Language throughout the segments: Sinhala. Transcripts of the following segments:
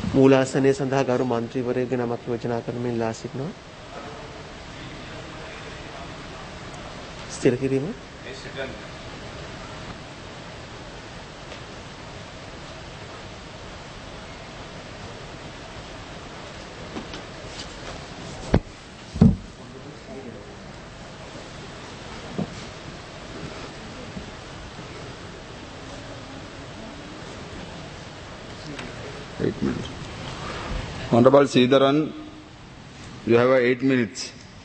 මූලාසනය සඳහා ගරු මන්ත්‍රීවරයාගේ නමක් යෝජනා කරමින් ඉල්ලා සිටිනවා. ස්ථිර කිරීම. Honorable Sridharan, you have 8 minutes.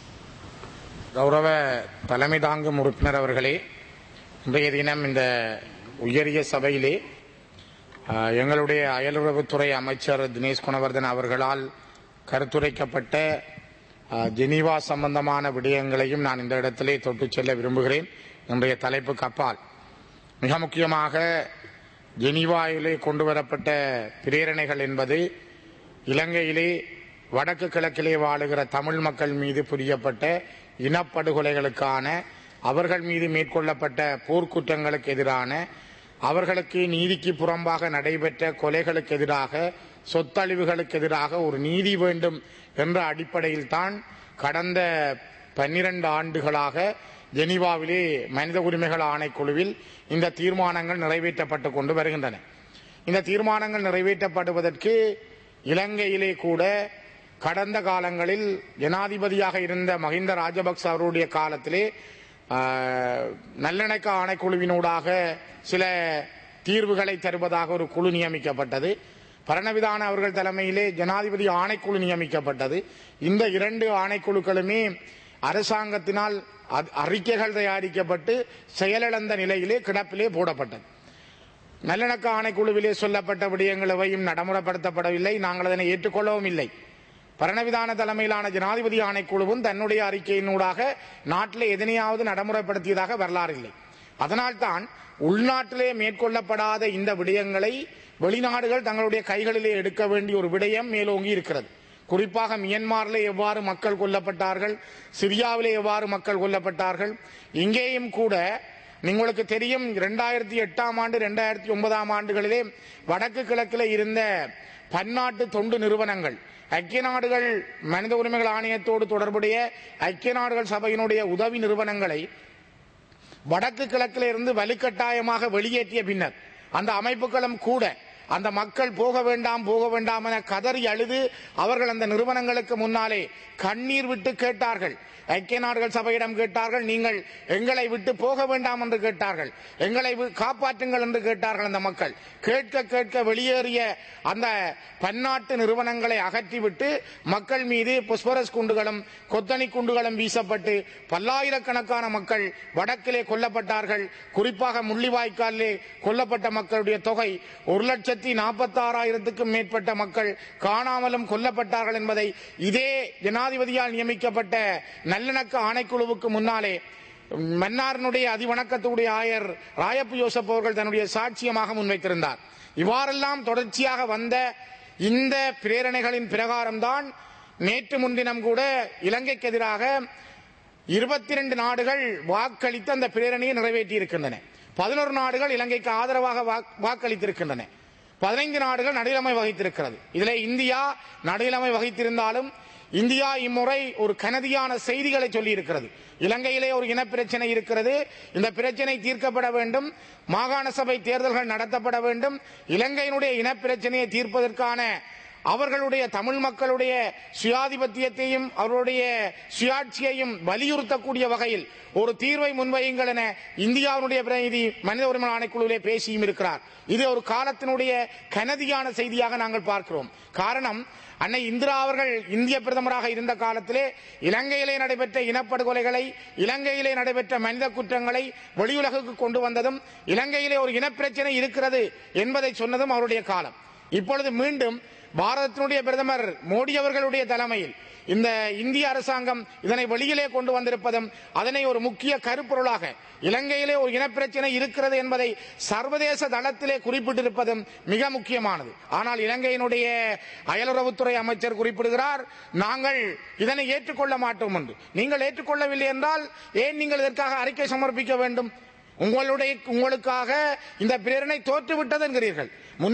கௌரவ தலைமை தாங்கும் உறுப்பினர் அவர்களே, இன்றைய தினம் இந்த உயரிய சபையிலே எங்களுடைய அயலுறவுத்துறை அமைச்சர் தினேஷ் குணவர்தன் அவர்களால் கருத்துரைக்கப்பட்ட ஜெனீவா சம்பந்தமான விடயங்களையும் நான் இந்த இடத்திலே தொட்டுச் செல்ல விரும்புகிறேன். இன்றைய தலைப்புக்கு அப்பால் மிக முக்கியமாக ஜெனீவாவிலே கொண்டு வரப்பட்ட பிரேரணைகள் என்பது இலங்கையிலே வடக்கு கிழக்கிலே வாழுகிற தமிழ் மக்கள் மீது புரியப்பட்ட இனப்படுகொலைகளுக்கான, அவர்கள் மீது மேற்கொள்ளப்பட்ட போர்க்குற்றங்களுக்கு எதிரான, அவர்களுக்கு நீதிக்கு புறம்பாக நடைபெற்ற கொலைகளுக்கு எதிராக, சொத்தழிவுகளுக்கு எதிராக ஒரு நீதி வேண்டும் என்ற அடிப்படையில் தான் கடந்த 12 ஆண்டுகளாக ஜெனீவாவிலே மனித உரிமைகள் ஆணைக்குழுவில் இந்த தீர்மானங்கள் நிறைவேற்றப்பட்டு கொண்டு வருகின்றன. இந்த தீர்மானங்கள் நிறைவேற்றப்படுவதற்கு இலங்கையிலே கூட கடந்த காலங்களில் ஜனாதிபதியாக இருந்த மஹிந்த ராஜபக்ச அவருடைய காலத்திலே நல்லிணக்க ஆணைக்குழுவினூடாக சில தீர்வுகளை தருவதாக ஒரு குழு நியமிக்கப்பட்டது. பரணவிதான அவர்கள் தலைமையிலே ஜனாதிபதி ஆணைக்குழு நியமிக்கப்பட்டது. இந்த 2 ஆணைக்குழுக்களுமே அரசாங்கத்தினால் அறிக்கைகள் தயாரிக்கப்பட்டு செயலிழந்த நிலையிலே கிடப்பிலே போடப்பட்டது. நல்லிணக்க ஆணைக்குழுவிலே சொல்லப்பட்ட விடயங்கள் எவையும் நடைமுறைப்படுத்தப்படவில்லை. நாங்கள் அதனை ஏற்றுக்கொள்ளவும் இல்லை. பரணவிதான தலைமையிலான ஜனாதிபதி ஆணைக்குழுவும் தன்னுடைய அறிக்கையினூடாக நாட்டிலே எதனையாவது நடைமுறைப்படுத்தியதாக வரலாறு இல்லை. அதனால்தான் உள்நாட்டிலே மேற்கொள்ளப்படாத இந்த விடயங்களை வெளிநாடுகள் தங்களுடைய கைகளிலே எடுக்க வேண்டிய ஒரு விடயம் மேலோங்கி இருக்கிறது. குறிப்பாக மியன்மாரிலே எவ்வாறு மக்கள் கொல்லப்பட்டார்கள், சிரியாவிலே எவ்வாறு மக்கள் கொல்லப்பட்டார்கள், இங்கேயும் கூட உங்களுக்கு தெரியும் 2008ஆம் ஆண்டு 2009ஆம் ஆண்டுகளிலே வடக்கு கிழக்கிலே இருந்த பன்னாட்டு தொண்டு நிறுவனங்கள் ஐக்கிய நாடுகள் மனித உரிமைகள் ஆணையத்தோடு தொடர்புடைய ஐக்கிய நாடுகள் சபையினுடைய உதவி நிறுவனங்களை வடக்கு கிழக்கில் இருந்து வலுக்கட்டாயமாக வெளியேற்றிய பின்னர் அந்த அமைப்புகளும் கூட அந்த மக்கள் போக வேண்டாம் என கதறி அழுது அவர்கள் அந்த நிறுவனங்களுக்கு முன்னாலே கண்ணீர் விட்டு கேட்டார்கள். ஐக்கிய நாடுகள் சபையிடம் கேட்டார்கள், நீங்கள் எங்களை விட்டு போக வேண்டாம் என்று கேட்டார்கள், எங்களை காப்பாற்றுங்கள் என்று கேட்டார்கள். அந்த மக்கள் கேட்க வெளியேறிய அந்த பன்னாட்டு நிறுவனங்களை அகற்றிவிட்டு மக்கள் மீது புஸ்பரஸ் குண்டுகளும் கொத்தனி குண்டுகளும் வீசப்பட்டு பல்லாயிரக்கணக்கான மக்கள் வடக்கிலே கொல்லப்பட்டார்கள். குறிப்பாக முள்ளிவாய்க்காலிலே கொல்லப்பட்ட மக்களுடைய தொகை 1,46,000க்கும் மேற்பட்ட மக்கள் காணாமலும் கொல்லப்பட்டார்கள் என்பதை இதே ஜனாதிபதியால் நியமிக்கப்பட்ட நல்லிணக்க ஆணைக்குழுவுக்கு முன்னாலே மன்னாரினுடைய அதிவணக்கத்துடைய ஆயர் ராயப்பு யோசப் அவர்கள் தன்னுடைய சாட்சியமாக முன்வைத்திருந்தார். இவ்வாறெல்லாம் தொடர்ச்சியாக வந்த இந்த பிரேரணைகளின் பிரகாரம்தான் நேற்று முன்தினம் கூட இலங்கைக்கு எதிராக 22 நாடுகள் வாக்களித்து அந்த பிரேரணையை நிறைவேற்றி இருக்கின்றன. 11 நாடுகள் இலங்கைக்கு ஆதரவாக வாக்களித்திருக்கின்றன. 15 நாடுகள் நடுநிலைமை வகித்திருக்கிறது. இதிலே இந்தியா நடுநிலைமை வகித்திருந்தாலும் இந்தியா இம்முறை ஒரு கனதியான செய்திகளை சொல்லி இருக்கிறது. இலங்கையிலே ஒரு இனப்பிரச்சனை இருக்கிறது, இந்த பிரச்சனை தீர்க்கப்பட வேண்டும், மாகாண சபை தேர்தல்கள் நடத்தப்பட வேண்டும், இலங்கையினுடைய இனப்பிரச்சனையை தீர்ப்பதற்கான அவர்களுடைய தமிழ் மக்களுடைய சுயாதிபத்தியத்தையும் அவருடைய சுயாட்சியையும் வலியுறுத்தக்கூடிய வகையில் ஒரு தீர்வை முன்வையுங்கள் என இந்தியாவுடைய பிரதிநிதி மனித உரிமை ஆணைக்குழுவிலே பேசியும் இருக்கிறார். இது ஒரு காலத்தினுடைய கனதியான செய்தியாக நாங்கள் பார்க்கிறோம். காரணம், அன்னை இந்திரா அவர்கள் இந்திய பிரதமராக இருந்த காலத்திலே இலங்கையிலே நடைபெற்ற இனப்படுகொலைகளை, இலங்கையிலே நடைபெற்ற மனித குற்றங்களை வெளியுலகுக்கு கொண்டு வந்ததும், இலங்கையிலே ஒரு இனப்பிரச்சனை இருக்கிறது என்பதை சொன்னதும் அவருடைய காலம். இப்பொழுது மீண்டும் பாரதத்தினுடைய பிரதமர் மோடி அவர்களுடைய தலைமையில் இந்த இந்திய அரசாங்கம் இதனை வெளியிலே கொண்டு வந்திருப்பதும், அதனை ஒரு முக்கிய கருப்பொருளாக இலங்கையிலே ஒரு இனப்பிரச்சனை இருக்கிறது என்பதை சர்வதேச தளத்திலே குறிப்பிட்டிருப்பதும் மிக முக்கியமானது. ஆனால் இலங்கையினுடைய அயலுறவுத்துறை அமைச்சர் குறிப்பிடுகிறார், நாங்கள் இதனை ஏற்றுக்கொள்ள மாட்டோம் என்று. நீங்கள் ஏற்றுக்கொள்ளவில்லை என்றால் ஏன் நீங்கள் இதற்காக அறிக்கை சமர்ப்பிக்க வேண்டும்? உங்களுக்காக இந்த பிரேரணை தோற்றுவிட்டது என்கிறீர்கள்.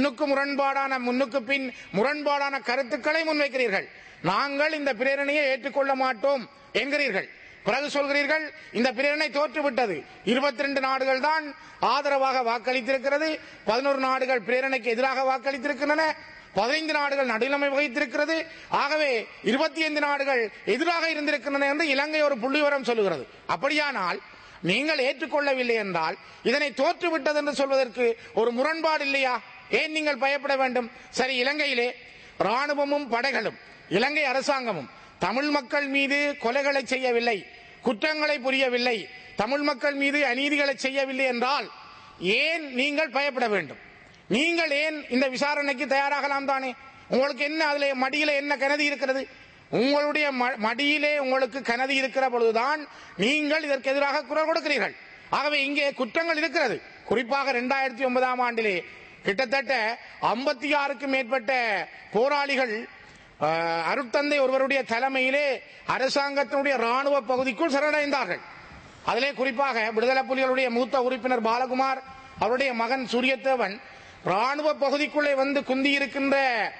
முன்னுக்கு பின் முரண்பாடான கருத்துக்களை முன்வைக்கிறீர்கள். நாங்கள் இந்த பிரேரணையை ஏற்றுக்கொள்ள மாட்டோம் என்கிறீர்கள். பிறகு சொல்கிறீர்கள் இந்த பிரேரணை தோற்றுவிட்டது. 22 நாடுகள் தான் ஆதரவாக வாக்களித்திருக்கிறது, 11 நாடுகள் பிரேரணைக்கு எதிராக வாக்களித்திருக்கின்றன, 15 நாடுகள் நடுநிலைமை வகித்திருக்கிறது. ஆகவே 25 நாடுகள் எதிராக இருந்திருக்கின்றன என்று இலங்கை ஒரு புள்ளிவிவரம் சொல்லுகிறது. அப்படியானால் நீங்கள் ஏற்றுக்கொள்ளவில்லை என்றால் இதனை தோற்றுவிட்டது என்று சொல்வதற்கு ஒரு முரண்பாடு இல்லையா? ஏன் நீங்கள் பயப்பட வேண்டும்? சரி, இலங்கையிலே ராணுவமும் படைகளும் இலங்கை அரசாங்கமும் தமிழ் மக்கள் மீது கொலைகளை செய்யவில்லை, குற்றங்களை புரியவில்லை, தமிழ் மக்கள் மீது அநீதிகளை செய்யவில்லை என்றால் ஏன் நீங்கள் பயப்பட வேண்டும்? நீங்கள் ஏன் இந்த விசாரணைக்கு தயாராகலாம் தானே? உங்களுக்கு என்ன அதிலே மடியில என்ன கனதி இருக்கிறது? உங்களுடைய மடியிலே உங்களுக்கு கனதி இருக்கிற பொழுதுதான் நீங்கள் இதற்கு எதிராக குரல் கொடுக்கிறீர்கள். ஆகவே இங்கே குற்றங்கள் இருக்கிறது. குறிப்பாக 2009ஆம் ஆண்டிலே கிட்டத்தட்ட 56க்கும் மேற்பட்ட போராளிகள் அருட்தந்தை ஒருவருடைய தலைமையிலே அரசாங்கத்தினுடைய ராணுவ பகுதிக்குள் சரணடைந்தார்கள். அதிலே குறிப்பாக விடுதலை புலிகளுடைய மூத்த உறுப்பினர் பாலகுமார், அவருடைய மகன் சூரியத்தேவன் ராணுவ பகுதிக்குள்ளே வந்து குந்தியிருக்கின்ற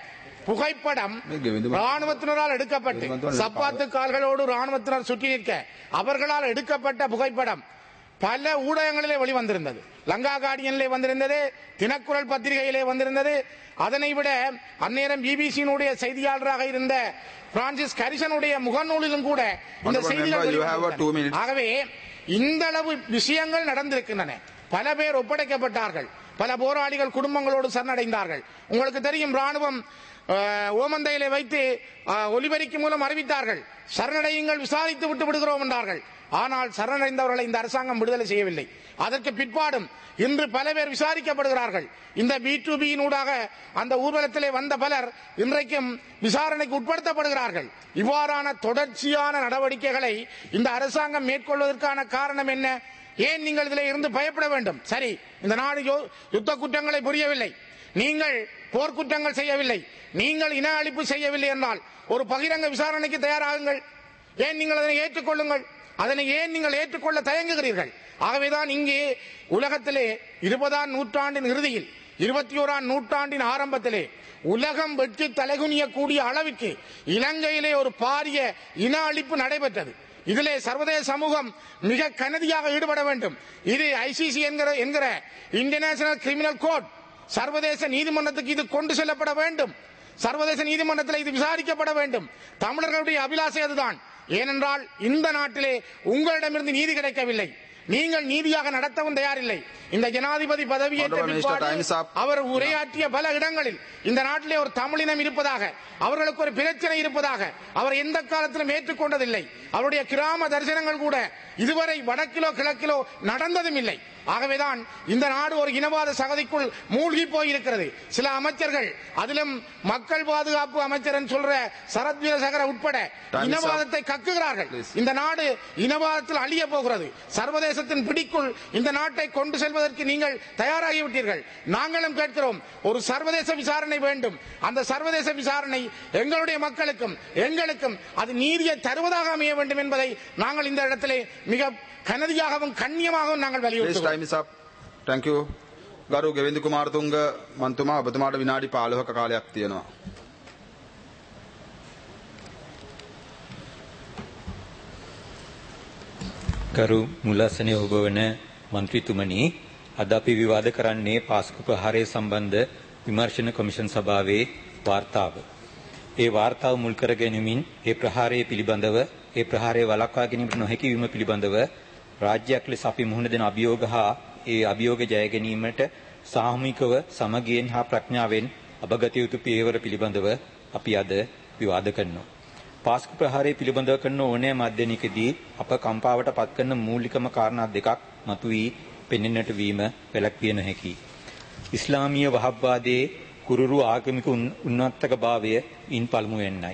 புகைப்படம் ராணுவத்தினரால் எடுக்கப்பட்டு சப்பாத்து கால்களோடு ராணுவத்தினர் சுற்றி நிற்க அவர்களால் எடுக்கப்பட்ட புகைப்படம் பல ஊடகங்களிலே வெளிவந்திருந்தது. லங்கா கார்டியனிலே வந்திருந்தது, தினக்குரல் பத்திரிகையிலே வந்திருந்தது. அதனை விட அந்நேரம் பிபிசியினுடைய செய்தியாளராக இருந்த பிரான்சிஸ் கரிசனுடைய முகநூலிலும் கூட இந்த செய்திகள். ஆகவே இந்த அளவு விஷயங்கள் நடந்திருக்கின்றன. பல பேர் ஒப்படைக்கப்பட்டார்கள், பல போராளிகள் குடும்பங்களோடு சரணடைந்தார்கள். உங்களுக்கு தெரியும், ராணுவம் ஓமந்தையிலே வைத்து ஒலிபெருக்கி மூலம் அறிவித்தார்கள், சரணடையுங்கள், விசாரித்து விட்டு விடுகிறோம் என்றார்கள். ஆனால் சரணடைந்தவர்களை இந்த அரசாங்கம் விடுதலை செய்யவில்லை. அதற்கு பிற்பாடும் இன்று பல பேர் விசாரிக்கப்படுகிறார்கள். இந்த B2B-ஊடாக அந்த ஊர்வலத்திலே வந்த பலர் இன்றைக்கும் விசாரணைக்கு உட்படுத்தப்படுகிறார்கள். இவ்வாறான தொடர்ச்சியான நடவடிக்கைகளை இந்த அரசாங்கம் மேற்கொள்வதற்கான காரணம் என்ன? ஏன் நீங்கள் இதில் இருந்து பயப்பட வேண்டும்? சரி, இந்த நாடு யுத்த குற்றங்களை புரியவில்லை, நீங்கள் போர்க்குற்றங்கள் செய்யவில்லை, நீங்கள் இன அழிப்பு செய்யவில்லை என்றால் ஒரு பகிரங்க விசாரணைக்கு தயாராகுங்கள். ஏன் நீங்கள் அதனை ஏற்றுக்கொள்ளுங்கள்? அதனை ஏன் நீங்கள் ஏற்றுக்கொள்ள தயங்குகிறீர்கள்? ஆகவேதான் இங்கே உலகத்திலே 20ஆம் நூற்றாண்டின் இறுதியில் 21ஆம் நூற்றாண்டின் ஆரம்பத்திலே உலகம் வெற்றி தலைகுனியக்கூடிய அளவிற்கு இலங்கையிலே ஒரு பாரிய இன அழிப்பு நடைபெற்றது. இதிலே சர்வதேச சமூகம் மிக கனதியாக ஈடுபட வேண்டும். இது ICC என்கிற இன்டர்நேஷனல் கிரிமினல் கோர்ட் சர்வதேச நீதிமன்றத்துக்கு இது கொண்டு செல்லப்பட வேண்டும். சர்வதேச நீதிமன்றத்தில் இது விசாரிக்கப்பட வேண்டும். தமிழர்களுடைய அபிலாஷை அதுதான். ஏனென்றால் இந்த நாட்டிலே உங்களிடமிருந்து நீதி கிடைக்கவில்லை, நீங்கள் நீதியாக நடத்தவும் தயாரில்லை. இந்த ஜனாதிபதி பதவியேற்ற அவர் உரையாற்றிய பல இடங்களில் இந்த நாட்டிலே ஒரு தமிழினம் இருப்பதாக, அவர்களுக்கு ஒரு பிரச்சனை இருப்பதாக அவர் எந்த காலத்திலும் ஏற்றுக்கொண்டதில்லை. அவருடைய கிராம தரிசனங்கள் கூட இதுவரை வடக்கிலோ கிழக்கிலோ நடந்ததும் இல்லை. ஆகவேதான் இந்த நாடு ஒரு இனவாத சகதிக்குள் மூழ்கி போயிருக்கிறது. சில அமைச்சர்கள், அதிலும் மக்கள் பாதுகாப்பு அமைச்சர் சொல்ற சரத் வீரசேகர உட்பட இனவாதத்தை கக்குகிறார்கள். இந்த நாடு இனவாதத்தில் அழிய போகிறது. சர்வதேசத்தின் பிடிக்குள் இந்த நாட்டை கொண்டு செல்வதற்கு நீங்கள் தயாராகிவிட்டீர்கள். நாங்களும் கேட்கிறோம், ஒரு சர்வதேச விசாரணை வேண்டும். அந்த சர்வதேச விசாரணை எங்களுடைய மக்களுக்கும் எங்களுக்கும் அது நீதியை தருவதாக அமைய வேண்டும் என்பதை நாங்கள் இந்த இடத்திலே மிக கனதியாகவும் கண்ணியமாகவும் நாங்கள் வலியுறுத்துகிறோம். Thank you. ගරු ගෙවින්දු කුමාරතුංග මන්තුමා, ඔබතුමාට විනාඩි 15ක කාලයක් තියෙනවා. ගරු මුලසනේ ඔබ වන මන්ත්‍රීතුමනි, අද අපි විවාද කරන්නේ පාස්කු ප්‍රහාරය සම්බන්ධ විමර්ශන කොමිෂන් සභාවේ වාර්තාව. ඒ වාර්තාව මුල් කර ගැනීමෙන් ඒ ප්‍රහාරය පිළිබඳව, ඒ ප්‍රහාරය වළක්වා ගැනීමට නොහැකි වීම පිළිබඳව රාජ්‍යයක් ලෙස අපි මුහුණ දෙන අභියෝග හා ඒ අභියෝග ජය ගැනීමට සාමූහිකව සමගියෙන් හා ප්‍රඥාවෙන් අපගත යුතු පියවර පිළිබඳව අපි අද විවාද කරනවා. පාස්කු ප්‍රහාරය පිළිබඳව කරන ඕනෑම අධ්‍යයනයකදී අප කම්පාවට පත් කරන මූලිකම කාරණා දෙකක් මතුවී පෙනෙන්නට වීම වැළැක්විය නොහැකියි. ඉස්ලාමීය වහබ්වාදයේ කුරුරු ආගමික උන්නතකභාවය ඉන් පළමුවෙන්නයි.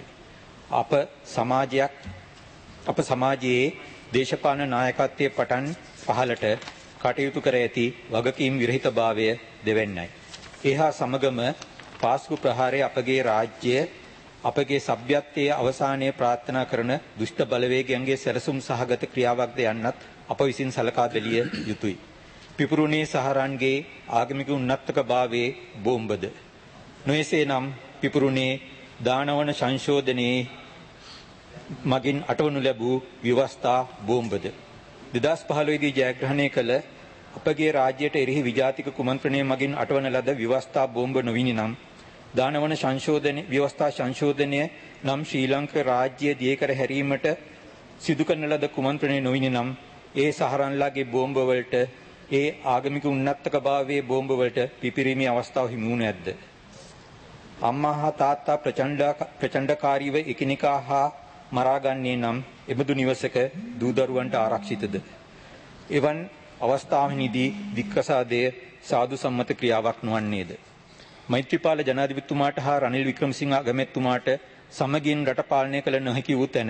අප සමාජයේ දේශපාලන නායකත්වයේ පටන් පහළට කටයුතු කර ඇති වගකීම් විරහිතභාවය දෙවැන්නයි. එහා සමගම පාස්කු ප්‍රහාරය අපගේ රාජ්‍ය, අපගේ සભ્યත්වයේ අවසානයේ ප්‍රාර්ථනා කරන දුෂ්ට බලවේගයන්ගේ සැලසුම් සහගත ක්‍රියාවක්ද යන්නත් අප විසින් සලකා බැලිය යුතුයි. පිපුරුණේ සහරන්ගේ ආගමික උන්නත්තකභාවයේ බෝම්බද. නොයසේනම් පිපුරුණේ දානවන සංශෝධනයේ මගින් අටවනු ලැබූ ව්‍යවස්ථා බෝම්බද. 2015 දී ජයග්‍රහණය කළ අපගේ රාජ්‍යයට එරෙහි විජාතික කුමන්ත්‍රණය මගින් අටවන ලද ව්‍යවස්ථා බෝම්බ නොවිනි නම් දානවන සංශෝධන ව්‍යවස්ථා සංශෝධනය නම් ශ්‍රී ලංකා රාජ්‍ය දියකර හැරීමට සිදු කරන ලද කුමන්ත්‍රණය නොවිනි නම් ඒ සහරන්ලාගේ බෝම්බ වලට ඒ ආගමික උන්නත්තකභාවයේ බෝම්බ වලට පිපිරීමේ අවස්ථාව හිමි වුණේ නැද්ද? අම්මා හා තාත්තා ප්‍රචණ්ඩකාරීව එකිනෙකා හා මරාගන්නේ නම් එබඳු නිවසක දූ දරුවන්ට ආරක්ෂිතද? එවන් අවස්ථාවකදී වික්‍රසාදය සාදු සම්මත ක්‍රියාවක් නොවන්නේද? මෛත්‍රීපාල ජනාධිපතිතුමාට හා රනිල් වික්‍රමසිංහ අගමැතිතුමාට සමගින් රට පාලනය කළ නොහැකි වූ තැන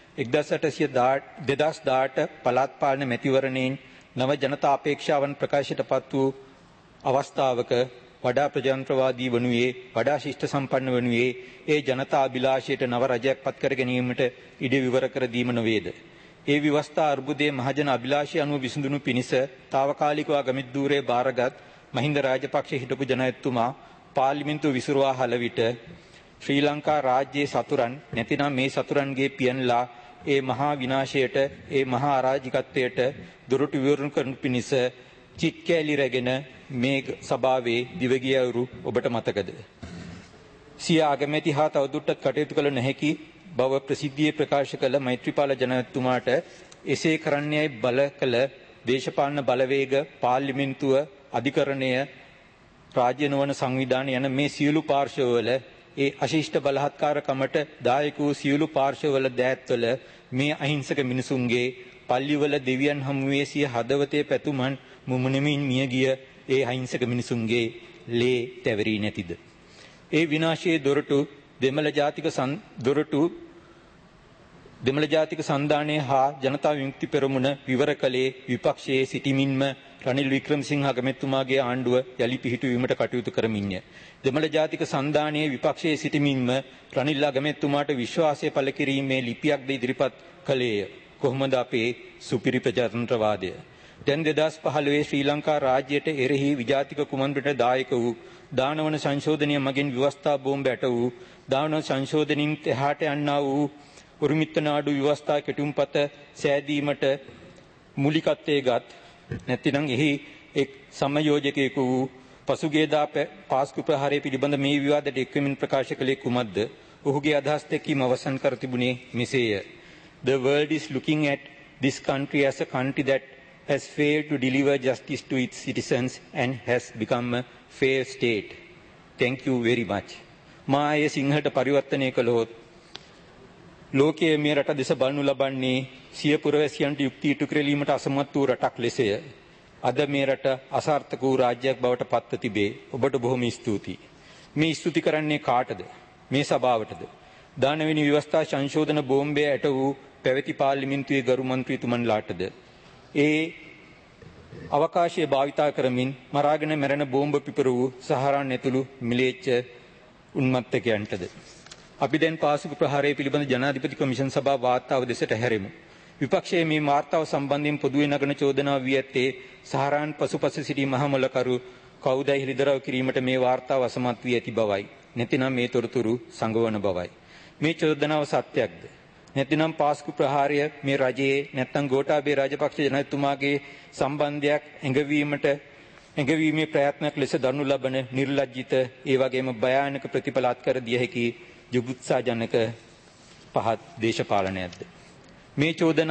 2018 පළාත් පාලන මැතිවරණයෙන් නව ජනතා අපේක්ෂාවන් ප්‍රකාශයටපත් වූ අවස්ථාවක වඩා ප්‍රජාතන්ත්‍රවාදී වනුයේ වඩා ශිෂ්ට සම්පන්න වනුයේ ඒ ජනතා අභිලාෂයට නව රජයක් පත් කර ගැනීමට ඉඩ විවර කර දීම නොවේද? ඒ විවස්ථා අර්බුදයේ මහජන අභිලාෂය අනුව විසඳුණු පිණිස తాවකාලිකව ගමිද්දූරේ බාරගත් මහින්ද රාජපක්ෂ හිටපු ජනාධිපතිතුමා පාර්ලිමේන්තුව විසිරුවා හල විට ශ්‍රී ලංකා රාජ්‍යයේ සතුරන් නැතිනම් මේ සතුරන්ගේ පියන්ලා ඒ මහා විනාශයට ඒ මහා අරාජිකත්වයට දොරටු විවරණය කරන පිණිස චිත්කැලි රැගෙන මේ සභාවේ දිවගියවරු ඔබට මතකද? සිය අගමැති හා තවදුරටත් කටයුතු කළ නොහැකි බව ප්‍රසිද්ධියේ ප්‍රකාශ කළ මෛත්‍රීපාල ජනාධිපතිතුමාට එසේ කරන්නේයි බල කළ දේශපාලන බලවේග පාර්ලිමේන්තුව අධිකරණය රාජ්‍ය නොවන සංවිධාන යන මේ සියලු පාර්ශවවල ඒ අශිෂ්ට බලහත්කාරකමට දායක වූ සියලු පාර්ශවවල දෑත්වල මේ අහිංසක මිනිසුන්ගේ පල්ලිවල දෙවියන් හමුවේ සිය හදවතේ පැතුමන් මුමුණමින් මියගිය ඒ අහිංසක මිනිසුන්ගේ ලේ තැවරී නැතිද? ඒ විනාශයේ දොරටු දෙමළ ජාතික සන්ධානය හා ජනතා විමුක්ති පෙරමුණ විවර කළේ විපක්ෂයේ සිටිමින්ම රනිල් වික්‍රමසිංහ අගමැතිතුමාගේ ආණ්ඩුව යලි පිහිටුවීමට කටයුතු කරමින්ය. දෙමළ ජාතික සන්ධානයේ විපක්ෂයේ සිටිමින්ම රනිල් අගමැතිතුමාට විශ්වාසය පළ කිරීමේ ලිපියක්ද ඉදිරිපත් කළේය. කොහොමද අපේ සුපිරි ප්‍රජාතන්ත්‍රවාදය? දැන් 2015 ශ්‍රී ලංකා රාජ්‍යයට එරෙහි විජාතික කුමන්ත්‍රණයට දායක වූ දානවන සංශෝධනය මගින් ව්‍යවස්ථා බෝම්බ ඇට වූ දානවන සංශෝධනින් එහාට යන්නා වූ උරුමිත්ත නාඩු ව්‍යවස්ථා කෙටුම්පත සෑදීමට මූලිකත්වයේ ගත් නැතිනම් එහි එක් සමයෝජකයෙකු වූ පසුගියදා පාස්කු ප්‍රහාරය පිළිබඳ මේ විවාදයට එක්වමින් ප්‍රකාශ කළේ කුමක්ද? ඔහුගේ අදහස් දැක්වීම අවසන් කර තිබුණේ මෙසේය. The world is looking at this country as a country that has failed to deliver justice to its citizens and has become a fair state. Thank you very much. මා ඒ සිංහලට පරිවර්තනය කළොත් ලෝකයේ මේ රට දෙස බලනු ලබන්නේ සිය පුරවැසියන්ට යුක්ති ඉටු කරලීමට අසමත් වූ රටක් ලෙසය. අද මේ රට අසාර්ථක වූ රාජ්‍යයක් බවට පත්ව තිබේ. ඔබට බොහොම ස්තුතියි. මේ ස්තුති කරන්නේ කාටද? මේ සභාවටද? දානවෙනි ව්‍යවස්ථා සංශෝධන බෝම්බය ඇට වූ පැවති පාර්ලිමේන්තුවේ ගරු මන්ත්‍රීතුමන්ලාටද? ඒ අවකාශයේ භාවිතා කරමින් මරාගෙන මැරෙන බෝම්බ පිපර වූ සහරාන් ඇතුළු මිලේච්ඡ උන්මත්තකයන්ටද? අපි දැන් පාසුක ප්‍රහාරය පිළිබඳ ජනාධිපති කොමිෂන් සභාව වාර්තාව දෙසට හැරෙමු. විපක්ෂයේ මේ වාර්තාව සම්බන්ධයෙන් පොදුවේ නගන චෝදනාව වී ඇත්තේ සහරාන් පසුපස සිටි මහමොලකරු කවුදයි හෙළිදරව් කිරීමට මේ වාර්තාව අසමත් වී ඇති බවයි. නැතිනම් මේ තොරතුරු සංගවන බවයි. මේ චෝදනාව සත්‍යක්ද? නැතිනම් පාස්කු ප්‍රහාරය මේ රජයේ නැත්නම් ගෝඨාභය රාජපක්ෂ ජනාධිපතිතුමාගේ සම්බන්ධයක් ඇඟවීමේ ප්‍රයත්නයක් ලෙස දරනු ලබන නිර්ලජ්ජිත ඒ වගේම භයානක ප්‍රතිඵල අත්කර දිය හැකි ජුගුත්සාජනක පහත් දේශපාලනයක්ද? මේ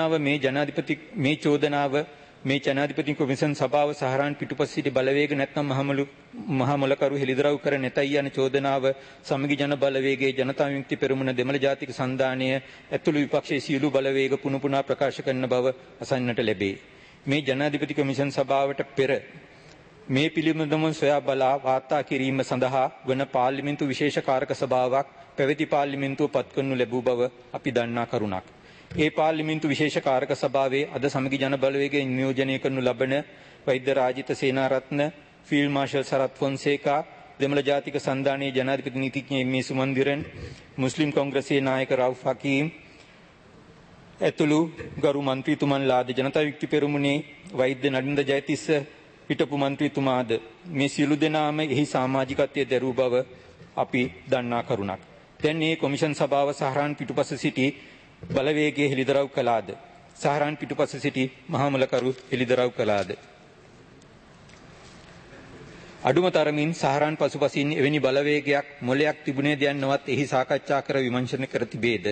ජනාධිපති කොමිෂන් සභාව සහරාන් පිටුපස සිටි බලවේග නැත්නම් මහමොලකරු හෙළිදරව් කර නැතයි යන චෝදනාව සමගි ජන බලවේගයේ ජනතා විමුක්ති පෙරමුණ දෙමළ ජාතික සන්ධානය ඇතුළු විපක්ෂයේ සියලු බලවේග පුනපුනා ප්‍රකාශ කරන බව අසන්නට ලැබේ. මේ ජනාධිපති කොමිෂන් සභාවට පෙර මේ පිළිබඳව සොයා බලා වාර්තා කිරීම සඳහා වන පාර්ලිමේන්තු විශේෂ කාරක සභාවක් පැවති පාර්ලිමේන්තුව පත් කරනු ලැබූ බව අපි දන්නා කරුණක්. ඒ පාර්ලිමේන්තු විශේෂ කාරක සභාවේ අද සමගි ජන බලවේගයෙන් නියෝජනය කරනු ලබන වෛද්‍ය රාජිත සේනාරත්න, ෆීල්ඩ් මාර්ෂල් සරත් ෆොන්සේකා, දෙමළ ජාතික සන්ධානයේ ජනාධිපති නීතිඥ එම්.ඒ. සුමන්දිරන්, මුස්ලිම් කොංග්‍රසයේ නායක රවුෆ් හකීම් ඇතුළු ගරු මන්ත්‍රීතුමන්ලාද ජනතා විමුක්ති පෙරමුණේ වෛද්‍ය නලින්ද ජයතිස්ස හිටපු മന്ത്രിතුමාද මේ සියලු දෙනාම එහි සමාජිකත්වයේ දරූ බව අපි දන්නා කරුණක්. දැන් මේ කොමිෂන් සභාව සහරාන් පිටුපස සිටි බලවේගයේ හෙළිදරව් කළාද? සහරාන් පිටුපස සිටි මහමුලකරු හෙළිදරව් කළාද? අඩුම තරමින් සහරාන් පසුපසින් එවැනි බලවේගයක් මොලයක් තිබුණේ දැන්නවත් එහි සාකච්ඡා කර විමර්ශන කර තිබේද?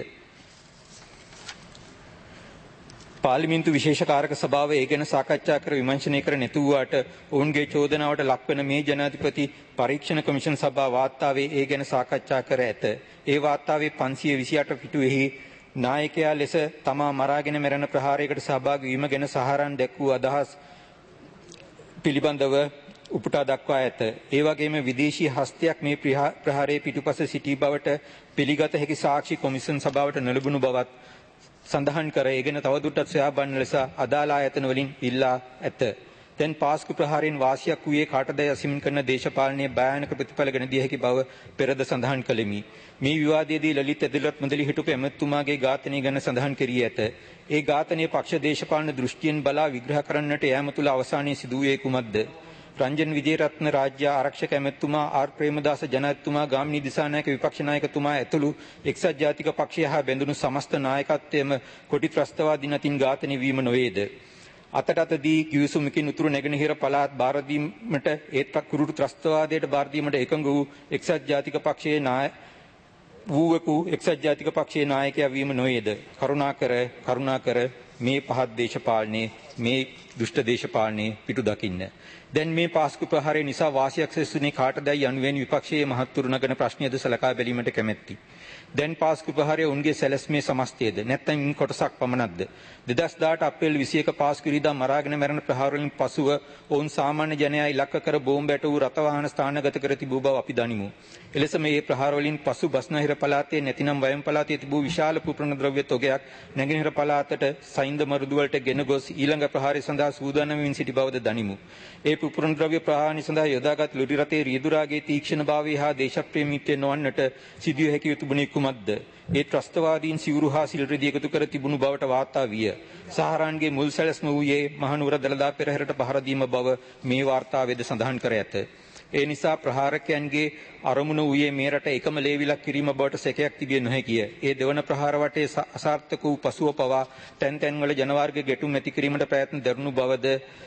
පාර්ලිමේන්තු විශේෂ කාරක සභාව ඒ ගැන සාකච්ඡා කර විමර්ශනය කර නැතුවාට ඔවුන්ගේ චෝදනාවට ලක්වන මේ ජනාධිපති පරීක්ෂණ කොමිෂන් සභාව වාර්තාවේ ඒ ගැන සාකච්ඡා කර ඇත. ඒ වාර්තාවේ 528 පිටුවෙහි නායකයා ලෙස තමා මරාගෙන මැරෙන ප්‍රහාරයකට සහභාගී වීම ගැන සහරාන් දැක් වූ අදහස් පිළිබඳව උපුටා දක්වා ඇත. ඒ වගේම විදේශී හස්තයක් මේ ප්‍රහාරයේ පිටුපස සිටි බවට පිළිගත හැකි සාක්ෂි කොමිෂන් සභාවට නොලැබුණු බවත් සඳහන් කර ඒ ගැන තවදුරටත් සොයා බලන ලෙස අදාළ ආයතන වලින් ඉල්ලා ඇත. දැන් පාස්කු ප්‍රහාරයෙන් වාසියක් වූයේ කාටද යසිමින් කරන දේශපාලනයේ භයානක ප්‍රතිඵල ගෙන දිය හැකි බව පෙරද සඳහන් කළෙමි. මේ විවාදයේදී ලලිත් ඇදලත් මුදලි හිටපු එමෙතුමාගේ ඝාතනය ගැන සඳහන් කරී ඇත. ඒ ඝාතනයේ පක්ෂ දේශපාලන දෘෂ්ටියෙන් බලා විග්‍රහ කරන්නට යාම තුළ අවසානයේ සිදු වූයේ කුමක්ද? රංජන් විජේරත්න රාජ්‍ය ආරක්ෂක ඇමතුමා ආර් ප්‍රේමදාස ජනාධිපතිතුමා ගාමිණී දිසානායක විපක්ෂ ናයකතුමා ඇතුළු එක්සත් ජාතික පක්ෂය හා බැඳුණු සමස්ත නායකත්වයම කොටි ත්‍රස්තවාදීන් අතින් ඝාතනය වීම නොවේද? අතට අතදී කිවිසුමකින් උතුරු නැගෙනහිර පළාත් බාර දීමට ඒත් කුරුටු ත්‍රස්තවාදයට බාර දීමට එකඟ වූ එක්සත් ජාතික පක්ෂයේ නායකයා වීම නොවේද? කරුණාකර මේ පහත් දේශපාලනයේ මේ දුෂ්ට දේශපාලනයේ පිටු දකින්න. දැන් මේ පාස්කු ප්‍රහාරය නිසා වාසියක් සෙසුනේ කාටදයි යනුවෙන් විපක්ෂයේ මහත්තුරු නගන ප්‍රශ්නයද සලකා බැලීමට කැමැත්ති. දැන් පාස්කු ප්‍රහාරය උන්ගේ සැලැස්මේ සමස්තයද නැත්නම් කොටසක් පමණක්ද? 2018 අප්‍රේල් 21 පාස්කු ඉරිදා මරාගෙන මැරෙන ප්‍රහාර වලින් පසුව ඔවුන් සාමාන්‍ය ජනයා ඉලක්ක කර බෝම්බ ඇට වූ රථවාහන ස්ථානගත කර තිබූ බව අපි දනිමු. එලෙස මේ ප්‍රහාර වලින් පසු බස්නාහිර පළාතේ නැතිනම් වයම් පළාතේ තිබූ විශාල පුපුරන ද්‍රව්‍ය තොගයක් නැගෙනහිර පළාතට සයින්ද මරුදු වලට ගෙන ගොස් ඊළඟ ප්‍රහාරය සඳහා සූදානම් වෙමින් සිටි බවද දනිමු. ඒ පුපුරන ද්‍රව්‍ය ප්‍රහාරය සඳහා යොදාගත් ලොරි රථයේ රියදුරාගේ තීක්ෂණභාවය හා දේශප්‍රේමීත්වය නොවන්නට සිදුවිය හැකි යුතුබුණේ කුමක්ද? ඒ ත්‍රස්තවාදීන් සිවුරු හා සිල් රෙදි එකතු කර තිබුණු බවට වාර්තා විය. සහරාන්ගේ මුල් සැලැස්ම වූයේ මහනුවර දළදා පෙරහැරට පහර දීම බව මේ වාර්තාවේද සඳහන් කර ඇත. ඒ නිසා ප්‍රහාරකයන්ගේ අරමුණ වූයේ මේ රට එකම ලේවිලක් කිරීම බවට සැකයක් තිබිය නොහැකිය. ඒ දෙවන ප්‍රහාර වටේ අසාර්ථක වූ පසුව පවා තැන් තැන්වල ජනවර්ග ගැටුම් ඇති කිරීමට ප්‍රයත්න දරනු බවද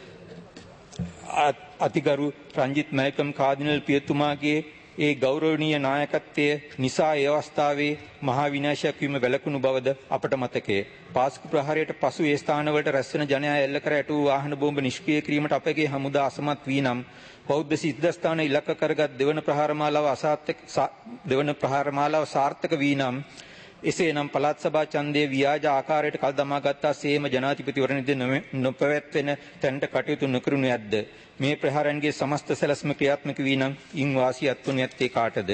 අතිගරු රංජිත් මල්කම් කාදිනල් පියතුමාගේ ඒ ගෞරවනීය නායකත්වය නිසා ඒ අවස්ථාවේ මහා විනාශයක් වීම වැළකුණු බවද අපට මතකය. පාස්කු ප්‍රහාරයට පසු ඒ ස්ථානවලට රැස්වන ජනයා එල්ල කර ඇටූ වාහන බෝම්බ නිෂ්ක්‍රිය කිරීමට අපගේ හමුදා අසමත් වී නම් බෞද්ධ සිද්ධාස්ථාන ඉලක්ක කරගත් දෙවන ප්‍රහාර මාලාව සාර්ථක වී නම් එසේනම් පළාත් සභා ඡන්දයේ ව්‍යාජ ආකාරයට කල් දමා ගත්තා සේම ජනාධිපතිවරණයේද නොපැවැත්වෙන තැනට කටයුතු නොකරනු ඇද්ද? මේ ප්‍රහාරයන්ගේ සමස්ත සැලැස්ම ක්‍රියාත්මක වී නම් ඉන් වාසියක් වනු ඇත්තේ කාටද?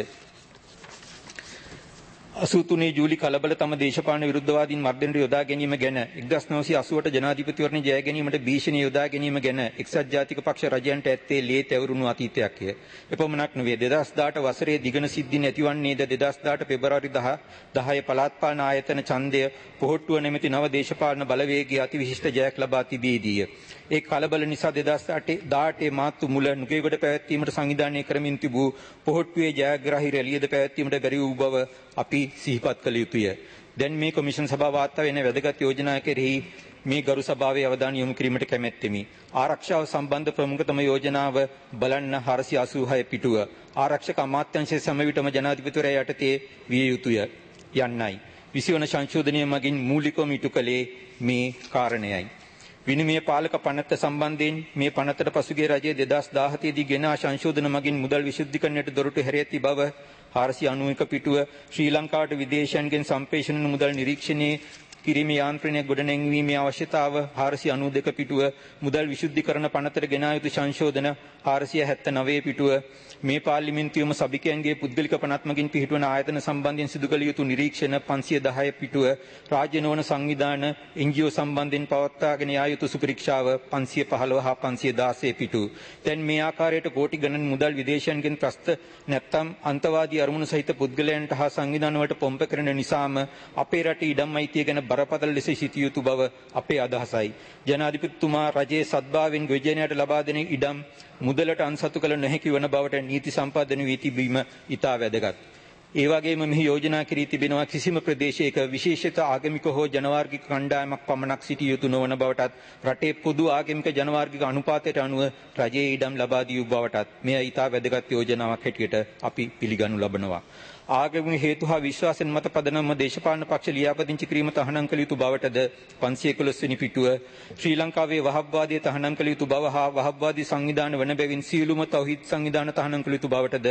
83 ජූලි කලබල තම දේශපාලන විරුද්ධවාදීන් මර්ධනයට යොදා ගැනීම ගැන 1988 ජනාධිපතිවරණ ජය ගැනීමට භීෂණි යොදා ගැනීම ගැන එක්සත් ජාතික පක්ෂ රජයන්ට ඇත්තේ ලේ තැවරුණු අතීතයක්ය. එපමණක් නොවේ 2018 වසරේ දිගන සිද්ධි නැතිවන්නේද 2018 පෙබරවාරි 10 පළාත් පාලන ආයතන ඡන්දය පොහොට්ටුව නැමැති නව දේශපාලන බලවේගයේ අතිවිශිෂ්ට ජයක් ලබා තිබීදීය. ඒ කලබල නිසා 2018 මාර්තු මුල නුගේගොඩ පැවැත්වීමට සංවිධානය කරමින් තිබූ පොහොට්ටුවේ ජයග්‍රාහී රැළියද පැවැත්වීමට බැරි වූ බව අපි සිහිපත් කළ යුතුය. දැන් මේ කොමිෂන් සභාව වාර්තාවේ එන වැදගත් යෝජනා කෙරෙහි මේ ගරු සභාවේ අවධානය යොමු කිරීමට කැමැත්තෙමි. ආරක්ෂාව සම්බන්ධ ප්‍රමුඛතම යෝජනාව බලන්න 486 පිටුව. ආරක්ෂක අමාත්‍යාංශයේ සමවිතම ජනාධිපතිවරයා යටතේ විය යුතුය යන්නයි. 20 වන සංශෝධනය මගින් මූලිකවම ඉටු කළේ මේ කාරණයයි. විනිමය පාලක පනත සම්බන්ධයෙන් මේ පනතට පසුගිය රජයේ 2017 දී ගෙන සංශෝධන මගින් මුදල් විශුද්ධීකරණයට දොරටු හැර ඇති බව 491 පිටුව ශ්‍රී ලංකාවට විදේශයන්ගෙන් සම්ප්‍රේෂණ මුදල් නිරීක්ෂණයේ කිරීමේ යාන්ත්‍රණයක් ගොඩනැංවීමේ අවශ්‍යතාව 492 පිටුව මුදල් විශුද්ධීකරණ පනතට ගෙන යුතු සංශෝධන 479 පිටුව මේ පාර්ලිමේන්තුවේම සභිකයන්ගේ පුද්ගලික පනත් මගින් පිහිටවන ආයතන සම්බන්ධයෙන් සිදු කළ යුතු නිරීක්ෂණ 510 පිටුව රාජ්‍ය නොවන සංවිධාන NGO සම්බන්ධයෙන් පවත්වාගෙන යා යුතු සුපරීක්ෂාව 515 හා 516 පිටුව. දැන් මේ ආකාරයට කෝටි ගණන් මුදල් විදේශයන්ගෙන් ප්‍රස්ත නැත්නම් අන්තවාදී අරමුණු සහිත පුද්ගලයන්ට හා සංවිධාන වලට පොම්ප කරන නිසාම අපේ රටේ ඉඩම් අයිතිය ගැන බරපතල ලෙස සිටිය යුතු බව අපේ අදහසයි. ජනාධිපතිතුමා රජයේ සද්භාවයෙන් ගොවිජනයාට ලබා දෙන ඉඩම් මුදලට අන්සතු කළ නොහැකි වන බවට නීති සම්පාදනය වී තිබීම ඉතා වැදගත්. ඒ වගේම මෙහි යෝජනා කිරී තිබෙනවා කිසිම ප්‍රදේශයක විශේෂිත ආගමික හෝ ජනවාර්ගික කණ්ඩායමක් පමණක් සිටිය යුතු නොවන බවටත් රටේ පොදු ආගමික ජනවාර්ගික අනුපාතයට අනුව රජයේ ඉඩම් ලබා දී බවටත් මෙය ඉතා වැදගත් යෝජනාවක් හැටියට අපි පිළිගනු ලබනවා. ආගමික හේතු හා විශ්වාසෙන් මත පදනම දේශපාලන පක්ෂ ලියාපදිංචි කිරීම තහනම් කළ යුතු බවටද 511 වෙනි පිටුව ශ්‍රී ලංකාවේ වහබ්වාදයේ තහනම් කළ යුතු බව හා වහබ්වාදී සංවිධාන වන බැවින් සියලුම තෞහිද් සංවිධාන තහනම් කළ යුතු බවටද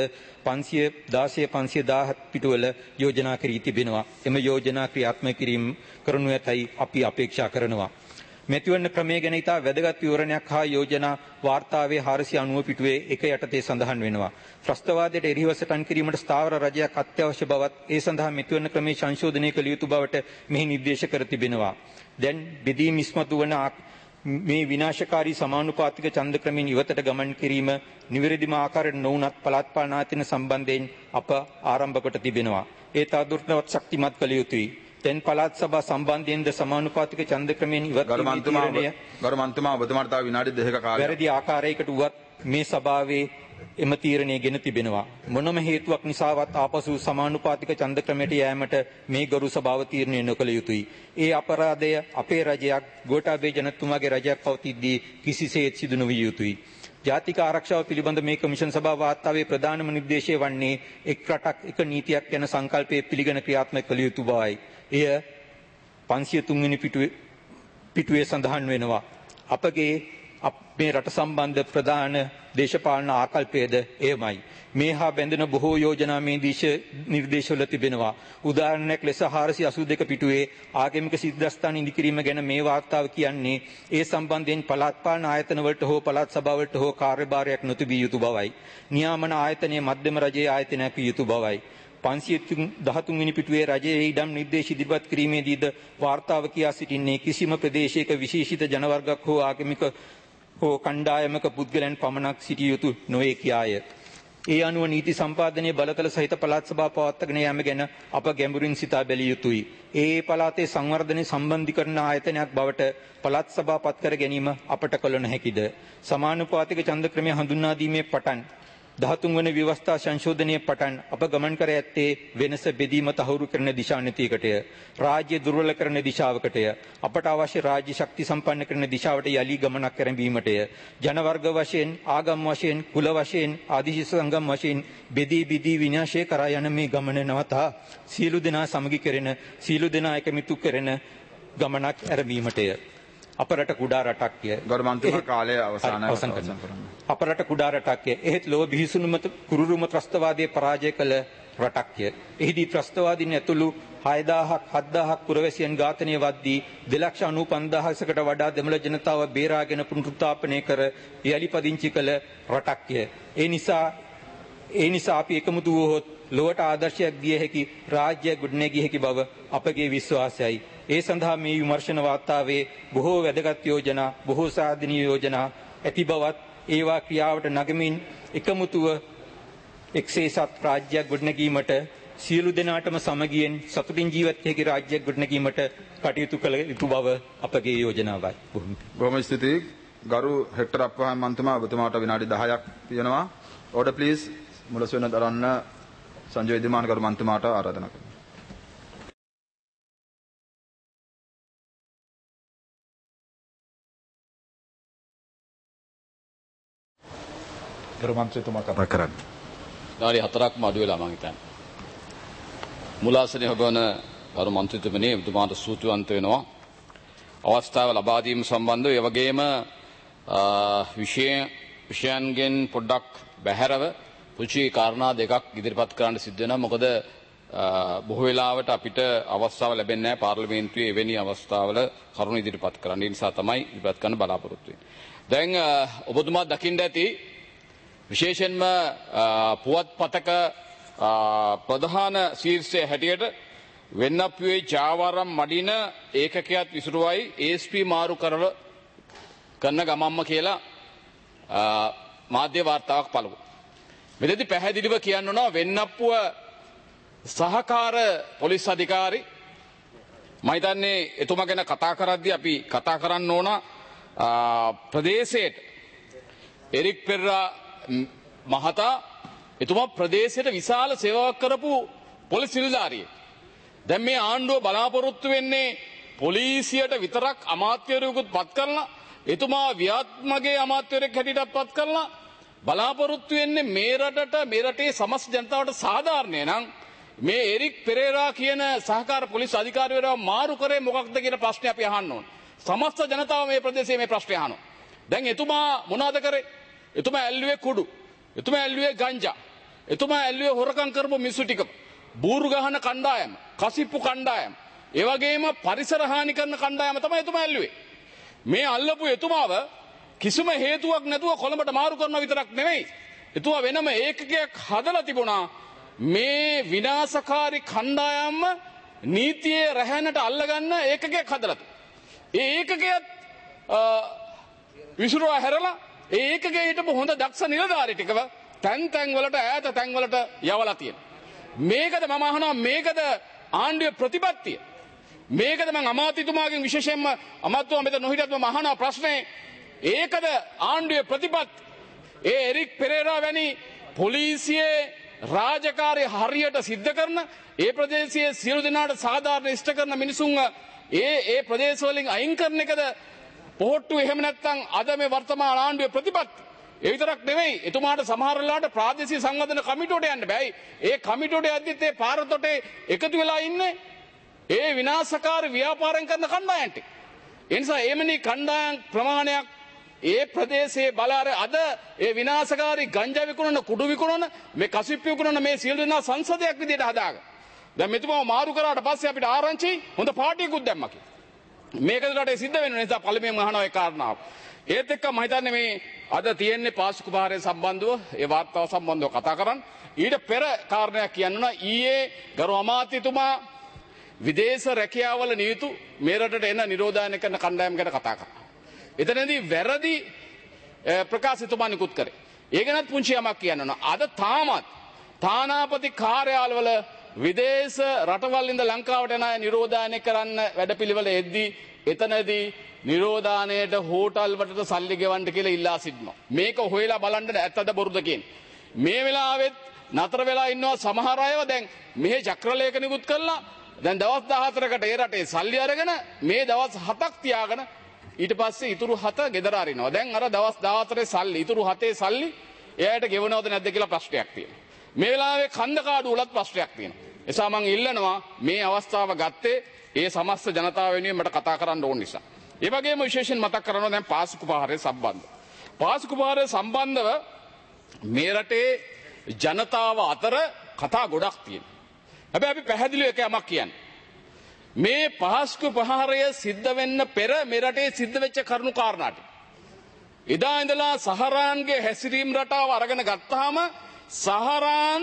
516 517 පිටුවල යෝජනා කී තිබෙනවා. එම යෝජනා ක්‍රියාත්මක කිරීම කරනු ඇතයි අපි අපේක්ෂා කරනවා. මෙතිවරණ ක්‍රමය ගැන ඉතා වැදගත් විවරණයක් හා යෝජනා වාර්තාවේ 490 පිටුවේ 1 යටතේ සඳහන් වෙනවා. ත්‍රස්තවාදයට එරෙහිව සටන් කිරීමට ස්ථාවර රජයක් අත්‍යවශ්‍ය බවත් ඒ සඳහා මෙතිවරණ ක්‍රමයේ සංශෝධනය කළ යුතු බවට මෙහි නිර්දේශ කර තිබෙනවා. දැන් බෙදීම් ඉස්මතු වන මේ විනාශකාරී සමානුපාතික ඡන්ද ක්‍රමයෙන් ඉවතට ගමන් කිරීම නිවැරදිම ආකාරයට නොවුනත් පළාත් පාලන ආයතන සම්බන්ධයෙන් අප ආරම්භ කොට තිබෙනවා. ඒ තවදුරටත් ශක්තිමත් කළ යුතුයි. දැන් පළාත් සභා සම්බන්ධයෙන්ද සමානුපාතික ඡන්ද ක්‍රමයෙන් ඉවත් ගරු මන්ත්‍රීතුමා ඔබතුමාට තව විනාඩි 2ක කාලයක් වැරදි ආකාරයකට වුවත් මේ සභාවේ එම තීරණය ගෙන තිබෙනවා. මොනම හේතුවක් නිසාවත් ආපසු සමානුපාතික ඡන්ද ක්‍රමයට යෑමට මේ ගරු සභාව තීරණය නොකළ යුතුයි. ඒ අපරාධය අපේ රජයක් ගෝඨාභය ජනතුමාගේ රජයක් පවතිද්දී කිසිසේත් සිදු නොවිය යුතුයි. ජාතික ආරක්ෂාව පිළිබඳ මේ කමිෂන් සභාව වාර්තාවේ ප්‍රධානම නිර්දේශය වන්නේ එක් රටක් එක නීතියක් යන සංකල්පයේ පිළිගෙන ක්‍රියාත්මක කළ යුතු බවයි. එය 503 වෙනි පිටුවේ සඳහන් වෙනවා. අපගේ මේ රට සම්බන්ධ ප්‍රධාන දේශපාලන ආකල්පයේද එයමයි. මේ හා බැඳෙන බොහෝ යෝජනා මේ නිර්දේශවල තිබෙනවා. උදාහරණයක් ලෙස 482 පිටුවේ ආගමික සිද්ධාස්ථාන ඉදිකිරීම ගැන මේ වාර්තාව කියන්නේ ඒ සම්බන්ධයෙන් පළාත් පාලන ආයතන වලට හෝ පළාත් සභා වලට හෝ කාර්යභාරයක් නොතිබිය යුතු බවයි. නියාමන ආයතනයේ මධ්‍යම රජයේ ආයතනයක් විය යුතු බවයි. 513 වෙනි පිටුවේ රජයේ ඉඩම් නිර්දේශ ඉදිරිපත් කිරීමේදීද වාර්තාව කියා සිටින්නේ කිසිම ප්‍රදේශයක විශේෂිත ජනවර්ගයක් හෝ ආගමික හෝ කණ්ඩායමක පුද්ගලයන් පමණක් සිටිය යුතු නොවේ කියාය. ඒ අනුව නීති සම්පාදනයේ බලතල සහිත පළාත් සභා පවත්වාගෙන යාම ගැන අප ගැඹුරින් සිතා බැලිය යුතුයි. ඒ පළාතේ සංවර්ධනයේ සම්බන්ධීකරණ ආයතනයක් බවට පළාත් සභා පත් කර ගැනීම අපට කළ නොහැකිද? සමානුපාතික ඡන්ද ක්‍රමය හඳුන්වා දීමේ පටන් 13 වන ව්‍යවස්ථා සංශෝධනයේ පටන් අප ගමන් කර ඇත්තේ වෙනස බෙදීම තහවුරු කරන දිශානතියකටය. රාජ්‍ය දුර්වල කරන දිශාවකටය. අපට අවශ්‍ය රාජ්‍ය ශක්ති සම්පන්න කරන දිශාවට යලි ගමනක් කරඹීමටය. ජනවර්ග වශයෙන්, ආගම් වශයෙන්, කුල වශයෙන්, ආදිශ සංගම් වශයෙන් බෙදී බෙදී විනාශය කරා යන මේ ගමන නවතා සියලු දෙනා සමගි කෙරෙන, සියලු දෙනා එකමිතු කෙරෙන ගමනක් ආරම්භීමටය. අපරට කුඩා රටක්ය. ගරු මන්ත්‍රීතුමා කාලය අවසන් කරනවා. අපරට කුඩා රටක්ය. එහෙත් ලොව බිහිසුණුම කුරුරුම ත්‍රස්තවාදයේ පරාජය කළ රටක්ය. එහිදී ත්‍රස්තවාදීන් ඇතුළු 6000ක් 7000ක් පුරවැසියන් ඝාතනය වද්දී 2,95,000කට වඩා දෙමළ ජනතාව බේරාගෙන පුනරුත්ථාපනය කර යලි පදිංචි කළ රටක්ය. ඒ නිසා අපි එකමුතු වූහොත් ලොවට ආදර්ශයක් දිය හැකි රාජ්‍යයක් ගොඩනැගිය හැකි බව අපගේ විශ්වාසයයි. ඒ සඳහා මේ විමර්ශන වාර්තාවේ බොහෝ වැදගත් යෝජනා, බොහෝ සාධනීය යෝජනා ඇති බවත් ඒවා ක්‍රියාවට නගමින් එකමුතුව එක්සේසත් රාජ්‍යයක් ගොඩනැගීමට සියලු දෙනාටම සමගියෙන් සතුටින් ජීවත් හැකි රාජ්‍යයක් ගොඩනැගීමට කටයුතු කළ යුතු බව අපගේ යෝජනාවයි. බොහොම ස්තුතියි. ගරු හෙක්ටර් අප්පහාන් මන්ත්‍රීතුමා ඔබතුමාට විනාඩි 10ක් තියෙනවා. Order please. මුලස් වෙන දරන්න සංජය විද්‍යාමාන ගරු මන්ත්‍රීතුමාට ආරාධනා කරනවා. ගරු මන්ත්‍රීතුමා කතා කරන්න. විනාඩි 4ක්ම අඩු වෙලා මම හිතන්නේ. මුලාසනේ හොබන ගරු මන්ත්‍රීතුමනි ඔබතුමාට සූතිවන්ත වෙනවා. අවස්ථාව ලබා දීම සම්බන්ධව ඒ වගේම විෂයන්ගෙන් පොඩ්ඩක් බැහැරව පුංචි කාරණා දෙකක් ඉදිරිපත් කරන්න සිද්ධ වෙනවා. මොකද බොහෝ වෙලාවට අපිට අවස්ථාව ලැබෙන්නේ නැහැ පාර්ලිමේන්තුවේ එවැනි අවස්ථාවල කරුණු ඉදිරිපත් කරන්න. ඒ නිසා තමයි ඉදිරිපත් කරන්න බලාපොරොත්තු වෙන්නේ. දැන් ඔබතුමා දකින්න ඇති විශේෂයෙන්ම පුවත්පතක ප්‍රධාන ශීර්ෂය හැටියට වෙන්නප්පුවේ ජාවාරම් මඩින ඒකකයක් විසුරුවයි ASP මාරු කරන ගමම්ම කියලා මාධ්‍ය වාර්තාවක් පළවු. මෙතෙදි පැහැදිලිව කියන්න ඕන වෙන්නප්පුව සහකාර පොලිස් අධිකාරි මම හිතන්නේ එතුමා ගැන කතා කරද්දී අපි කතා කරන්න ඕන ප්‍රදේශයට එරික් පෙරේරා මහතා එතුමා ප්‍රදේශයට විශාල සේවාවක් කරපු පොලිස් නිලධාරියෙක්. දැන් මේ ආණ්ඩුව බලාපොරොත්තු වෙන්නේ පොලිසියට විතරක් අමාත්‍යවරයෙකුත් පත් කරලා එතුමා ව්‍යාත්මගේ අමාත්‍යවරයෙක් හැටියටත් පත් කරලා බලාපොරොත්තු වෙන්නේ මේ රටට මේ රටේ සමස්ත ජනතාවට සාධාරණේ නම් මේ එරික් පෙරේරා කියන සහකාර පොලිස් අධිකාරිවරයා මාරු කරේ මොකක්ද කියන ප්‍රශ්නේ අපි අහන්න ඕන. සමස්ත ජනතාව මේ ප්‍රදේශයේ මේ ප්‍රශ්නේ අහනවා. දැන් එතුමා මොනවද කරේ? එතුමා ඇල්ලුවේ කුඩු. එතුමා ඇල්ලුවේ ගංජා. එතුමා ඇල්ලුවේ හොරකම් කරපු මිනිස්සු ටික. බූරු ගහන කණ්ඩායම, කසිප්පු කණ්ඩායම, ඒ වගේම පරිසර හානි කරන කණ්ඩායම තමයි එතුමා ඇල්ලුවේ. මේ අල්ලපු එතුමාව කිසිම හේතුවක් නැතුව කොළඹට මාරු කරනවා විතරක් නෙවෙයි. එතුමා වෙනම ඒකකයක් හදලා තිබුණා. මේ විනාශකාරී කණ්ඩායම නීතියේ රැහැනට අල්ලගන්න ඒකකයක් හදලා තිබුණා. ඒ ඒකකයත් විසිරුවා හැරලා ඒ ඒකකයේ හිටපු හොඳ දක්ෂ නිලධාරි ටිකව තැන් වලට ඈත තැන් වලට යවලා තියෙනවා. මේකද මම අහනවා මේකද ආණ්ඩුවේ ප්‍රතිපත්තිය? මේකද මම අමාත්‍යතුමාගෙන් විශේෂයෙන්ම අමාත්‍යතුමා මෙතන නොහිටියත් මම අහනවා ප්‍රශ්නේ ඒකද ආණ්ඩුවේ ප්‍රතිපත්තිය? ඒ එරික් පෙරේරා වැනි පොලිසියේ රාජකාරී හරියට සිද්ධ කරන ඒ ප්‍රදේශයේ සියලු දෙනාට සාධාරණ ඉෂ්ට කරන මිනිසුන් ඒ ප්‍රදේශ වලින් අයින් කරන එකද පොහොට්ටු? එහෙම නැත්නම් අද මේ වර්තමාන ආණ්ඩුවේ ප්‍රතිපත්තිය? ඒ විතරක් නෙවෙයි එතුමාට සමහර වෙලාවට ප්‍රාදේශීය සංවර්ධන කමිටුවට යන්න බෑ. ඒ කමිටුවට යද්දිත් ඒ පාරතොටේ එකතු වෙලා ඉන්නේ ඒ විනාශකාරී ව්‍යාපාරයෙන් කරන කණ්ඩායම් ටික. ඒ නිසා එමෙනි කණ්ඩායම් ප්‍රමාණයක් ඒ ප්‍රදේශයේ බලාර අද ඒ විනාශකාරී ගංජා විකුණන, කුඩු විකුණන, මේ කසිප්පු විකුණන මේ සියලු දෙනා සංසදයක් විදියට හදාගන්න. දැන් මෙතුමාව මාරු කරාට පස්සේ අපිට ආරංචි හොඳ පාටියකුත් දැම්මා කියලා. මේකද රටේ සිද්ධ වෙන නිසා පළමුවෙන්ම අහනවා ඒ කාරණාව. ඒත් එක්ක මම හිතන්නේ මේ අද තියෙන්නේ පාස්කු ප්‍රහාරය සම්බන්ධව ඒ වාර්තාව සම්බන්ධව කතා කරන්න. ඊට පෙර කාරණයක් කියන්න ඕන. ඊයේ ගරු අමාත්‍යතුමා විදේශ රැකියාවල නියුතු මේ රටට එන නිරෝධායන කරන කණ්ඩායම් ගැන කතා කරා. එතනදී වැරදි ප්‍රකාශිතතුමා නිකුත් කරේ. ඒ ගැනත් පුංචි යමක් කියන්න ඕන. අද තාමත් තානාපති කාර්යාලවල විදේශ රටවල් ඉඳ ලංකාවට එන අය නිරෝධායන කරන්න වැඩපිළිවෙල එද්දී එතනදී නිරෝධානයට හෝටල් වලට සල්ලි ගෙවන්න කියලා ඉල්ලා සිටිනවා. මේක හොයලා බලන්න ඇත්තද බොරුද කියන්නේ. මේ වෙලාවෙත් නතර වෙලා ඉන්නවා සමහර අයව. දැන් මෙහෙ චක්‍රලේඛ නිකුත් කළා. දැන් දවස් 14කට ඒ රටේ සල්ලි අරගෙන මේ දවස් 7ක් තියාගෙන ඊට පස්සේ ඉතුරු 7 ගෙදර අරිනවා. දැන් අර දවස් 14 සල්ලි ඉතුරු 7 සල්ලි එයාට ගෙවනවද නැද්ද කියලා ප්‍රශ්නයක් තියෙනවා. මේ වෙලාවේ කන්දකාඩු වලත් ප්‍රශ්නයක් තියෙනවා. එසා මම ඉල්ලනවා මේ අවස්ථාව ගත්තේ ඒ සමස්ත ජනතාව වෙනුවෙන් මට කතා කරන්න ඕන නිසා. ඒ වගේම විශේෂයෙන් මතක් කරනවා දැන් පාස්කු ප්‍රහාරය සම්බන්ධව. පාස්කු ප්‍රහාරය සම්බන්ධව මේ රටේ ජනතාව අතර කතා ගොඩක් තියෙනවා. හැබැයි අපි පැහැදිලිව එක යමක් කියන්නේ. මේ පාස්කු ප්‍රහාරය සිද්ධ වෙන්න පෙර මේ රටේ සිද්ධ වෙච්ච කරුණු කාරණා ටික. එදා ඉඳලා සහරාන්ගේ හැසිරීම් රටාව අරගෙන ගත්තාම සහරාන්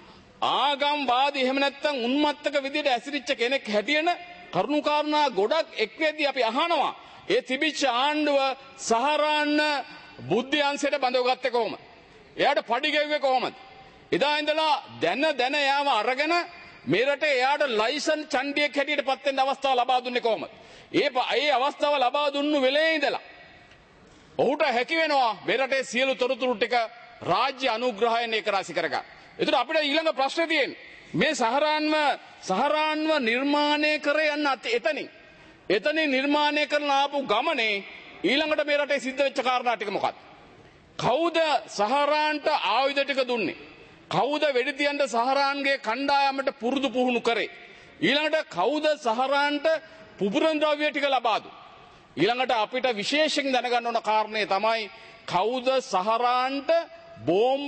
ආගම්වාදී එහෙම නැත්නම් උන්මත්තක විදිහට ඇසිරිච්ච කෙනෙක් හැටියට කරුණු කාරණා ගොඩක් එක්කෙදී අපි අහනවා. ඒ තිබිච්ච ආණ්ඩුව සහරාන්න බුද්ධ අංශයට බඳවගත්තේ කොහොමද? එයාට පඩි ගෙව්වේ කොහොමද? එදා ඉඳලා දැන යාම අරගෙන මේ රටේ එයාට ලයිසන් ඡන්දියක් හැටියට පත් වෙන්න අවස්ථාව ලබා දුන්නේ කොහොමද? ඒ අවස්ථාව ලබා දුන්නු වෙලේ ඉඳලා ඔහුට හැකි වෙනවා මේ රටේ සියලු තොරතුරු ටික රාජ්‍ය අනුග්‍රහයෙන් ඒක රාශි කරගන්න. ඒතර අපිට ඊළඟ ප්‍රශ්නේ තියෙන්නේ මේ සහරාන්ව නිර්මාණය කර යන්න එතනින් නිර්මාණය කරන ආපු ගමනේ ඊළඟට මේ රටේ සිද්ධ වෙච්ච කාරණා ටික මොකක්ද? කවුද සහරාන්ට ආයුධ ටික දුන්නේ? කවුද වෙඩි තියන්න සහරාන්ගේ කණ්ඩායමට පුරුදු පුහුණු කරේ? ඊළඟට කවුද සහරාන්ට පුපුරන් ද්‍රව්‍ය ටික ලබා දුන්නේ? ඊළඟට අපිට විශේෂයෙන් දැනගන්න ඕන කාරණේ තමයි කවුද සහරාන්ට බෝම්බ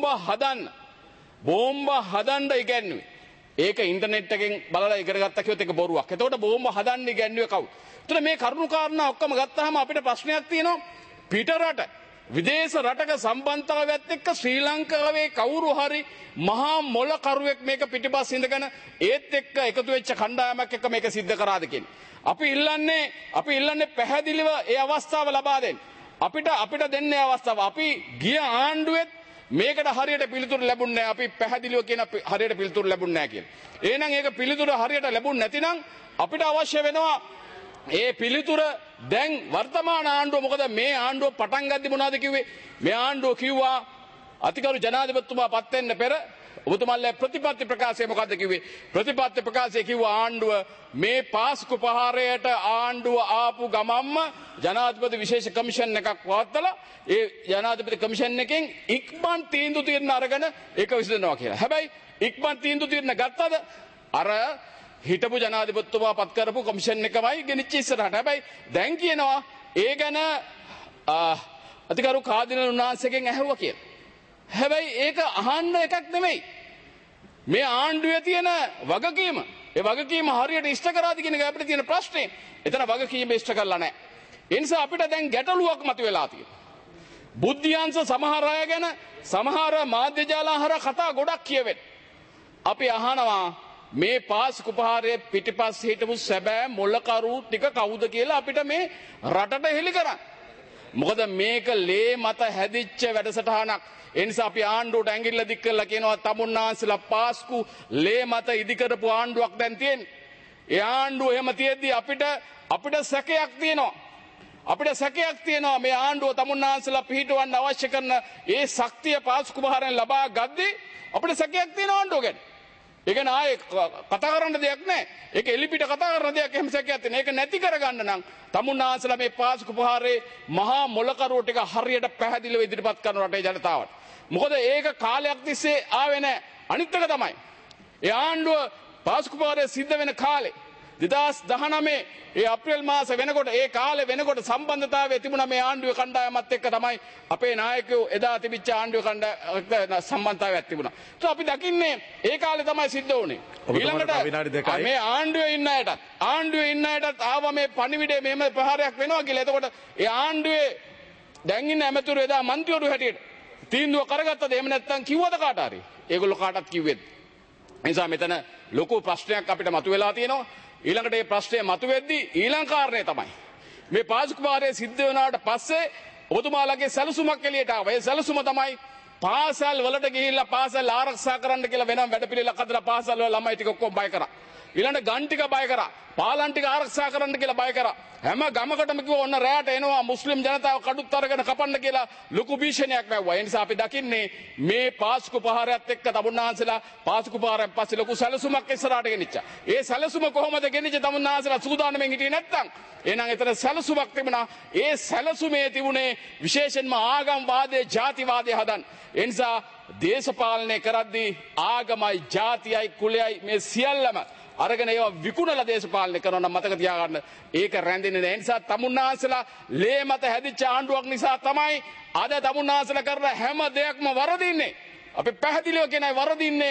හදන්න ඉගැන්නුවේ? ඒක ඉන්ටර්නෙට් එකෙන් බලලා ඉගෙන ගත්තා කියොත් ඒක බොරුවක්. එතකොට බෝම්බ හදන්න ඉගැන්නුවේ කවුද? එතන මේ කරුණු කාරණා ඔක්කොම ගත්තාම අපිට ප්‍රශ්නයක් තියෙනවා. පිටරට විදේශ රටක සම්බන්ධතාවයත් එක්ක ශ්‍රී ලංකාවේ කවුරු හරි මහා මොළ කරුවෙක් මේක පිටිපස්ස ඉඳගෙන ඒත් එක්ක එකතු වෙච්ච කණ්ඩායමක් එක්ක මේක සිද්ධ කරාද කියන්නේ. අපි ඉල්ලන්නේ පැහැදිලිව ඒ අවස්ථාව ලබා දෙන්න. අපිට දෙන්නේ අවස්ථාව. අපි ගිය ආණ්ඩුවෙත් මේකට හරියට පිළිතුරු ලැබුණේ නැහැ. අපි පැහැදිලිව කියන හරියට පිළිතුරු ලැබුණේ නැහැ කියලා. එහෙනම් ඒක පිළිතුරු හරියට ලැබුණ නැතිනම් අපිට අවශ්‍ය වෙනවා ඒ පිළිතුර දැන් වර්තමාන ආණ්ඩුව මොකද මේ ආණ්ඩුව පටන් ගද්දි මොනවද කිව්වේ? මේ ආණ්ඩුව කිව්වා අතිගරු ජනාධිපතිතුමා පත් වෙන්න පෙර ඔබතුමාලා ප්‍රතිපත්ති ප්‍රකාශය මොකද්ද කිව්වේ? ප්‍රතිපත්ති ප්‍රකාශය කිව්වා ආණ්ඩුව මේ පාස්කු පහරයට ආණ්ඩුව ආපු ගමම්ම ජනාධිපති විශේෂ කමිෂන් එකක් පවත්වලා ඒ ජනාධිපති කමිෂන් එකෙන් ඉක්මන් තීන්දුව తీරන අරගෙන ඒක විසඳනවා කියලා. හැබැයි ඉක්මන් තීන්දුව తీරන ගත්තද අර හිටපු ජනාධිපතිතුමා පත් කරපු කමිෂන් එකමයි ගෙනිච්ච ඉස්සරහට. හැබැයි දැන් කියනවා ඒ ගැන අතිගරු කාදිනල් උන්වහන්සේගෙන් ඇහුවා කියලා. හැබැයි ඒක අහන්න එකක් නෙමෙයි. මේ ආණ්ඩුවේ තියෙන වගකීම. ඒ වගකීම හරියට ඉෂ්ට කරාද කියන එක අපිට තියෙන ප්‍රශ්නේ. එතන වගකීම ඉෂ්ට කරලා නැහැ. ඒ නිසා අපිට දැන් ගැටලුවක් මතුවලා තියෙනවා. බුද්ධියංශ සමහර අය ගැන සමහර මාධ්‍ය ජාල හරහා කතා ගොඩක් කියවෙන. අපි අහනවා මේ පාස්කු පහරේ පිටිපස්සේ හිටපු සැබෑ මොළකරු ටික කවුද කියලා අපිට මේ රටට හෙළි කරන්න. මොකද මේක ලේ මත හැදිච්ච වැඩසටහනක්. ඒ නිසා අපි ආණ්ඩුවට ඇඟිල්ල දික් කරලා කියනවා තමුන්නාන්සලා පාස්කු ලේ මත ඉදි කරපු ආණ්ඩුවක් දැන් තියෙන්නේ. ඒ ආණ්ඩුව එහෙම තියෙද්දි අපිට සැකයක් තියෙනවා. අපිට සැකයක් තියෙනවා මේ ආණ්ඩුව තමුන්නාන්සලා පිහිටවන්න අවශ්‍ය කරන ඒ ශක්තිය පාස්කු පහරෙන් ලබා ගද්දී අපිට සැකයක් තියෙනවා ආණ්ඩුව ගැන. ඒක නාය කතා කරන්න දෙයක් නැහැ. ඒක එලිපිට කතා කරන දෙයක් එහෙම සැකයක් තියෙන. ඒක නැති කරගන්න නම් තමුන්නාන්සලා මේ පාස්කු පහරේ මහා මොළකරුව ටික හරියට පැහැදිලිව ඉදිරිපත් කරන රටේ ජනතාවට. මොකද ඒක කාලයක් තිස්සේ ආවේ නැහැ. අනිත් එක තමයි. ඒ ආණ්ඩුව පාස්කු පහරේ සිද්ධ වෙන කාලේ 2019 ඒ අප්‍රේල් මාස වෙනකොට ඒ කාලේ වෙනකොට සම්බන්ධතාවය තිබුණා මේ ආණ්ඩුවේ කණ්ඩායමත් එක්ක තමයි අපේ නායකයෝ එදා තිබිච්ච ආණ්ඩුවේ කණ්ඩායම සම්බන්ධතාවයක් තිබුණා. ඒක අපි දකින්නේ ඒ කාලේ තමයි සිද්ධ වුනේ. ඊළඟට මේ ආණ්ඩුවේ ඉන්න අයටත් ආවා මේ පණිවිඩය මෙහෙම ප්‍රහාරයක් වෙනවා කියලා. එතකොට ඒ ආණ්ඩුවේ දැන් ඉන්න ඇමතුරු එදා മന്ത്രിවරු හැටියට තීන්දුව කරගත්තද? එහෙම නැත්නම් කිව්වද කාට හරි? ඒගොල්ලෝ කාටත් කිව්වෙත්. ඒ නිසා මෙතන ලොකු ප්‍රශ්නයක් අපිට මතුවලා තියෙනවා. ඊළඟට මේ ප්‍රශ්නය මතුවෙද්දී ඊළඟ කාරණේ තමයි මේ පාස්කු පහරේ සිද්ධ වෙනාට පස්සේ ඔබතුමාලගේ සැලසුමක් එළියට ආවා. ඒ සැලසුම තමයි පාසල් වලට ගිහිල්ලා පාසල් ආරක්ෂා කරන්න කියලා වෙනම වැඩපිළිවෙලක් හදලා පාසල් වල ළමයි ටික ඔක්කොම බය කරා. ඊළඟ ගන් ටික බය කරා. පාලම් ටික ආරක්ෂා කරන්න කියලා බය කරා. හැම ගමකටම කිව්වා ඔන්න රැයට එනවා මුස්ලිම් ජනතාව කඩුත් අරගෙන කපන්න කියලා ලොකු භීෂණයක් වැව්වා. ඒ නිසා අපි දකින්නේ මේ පාස්කු පහරයත් එක්ක තමුන්නාන්සලා පාස්කු පහරෙන් පස්සේ ලොකු සැලසුමක් ඉස්සරහට ගෙනිච්චා. ඒ සැලසුම කොහොමද ගෙනිච්චේ? තමුන්නාන්සලා සූදානම්ෙන් හිටියේ නැත්තම්. එහෙනම් එතන සැලසුමක් තිබුණා. ඒ සැලසුමේ තිබුණේ විශේෂයෙන්ම ආගම් වාදයේ ජාතිවාදයේ හදන්න. ඒ නිසා දේශපාලනය කරද්දී ආගමයි ජාතියයි කුලයයි මේ සියල්ලම අරගෙන ඒවා විකුණලා දේශපාලනය කරනවා නම් මතක තියාගන්න ඒක රැඳෙන්නේ නැහැ. ඒ නිසා තමුන්නාන්සලා ලේ මත හැදිච්ච ආණ්ඩුවක් නිසා තමයි අද තමුන්නාන්සලා කරන හැම දෙයක්ම වරදින්නේ. අපි පැහැදිලිව කියනයි වරදින්නේ.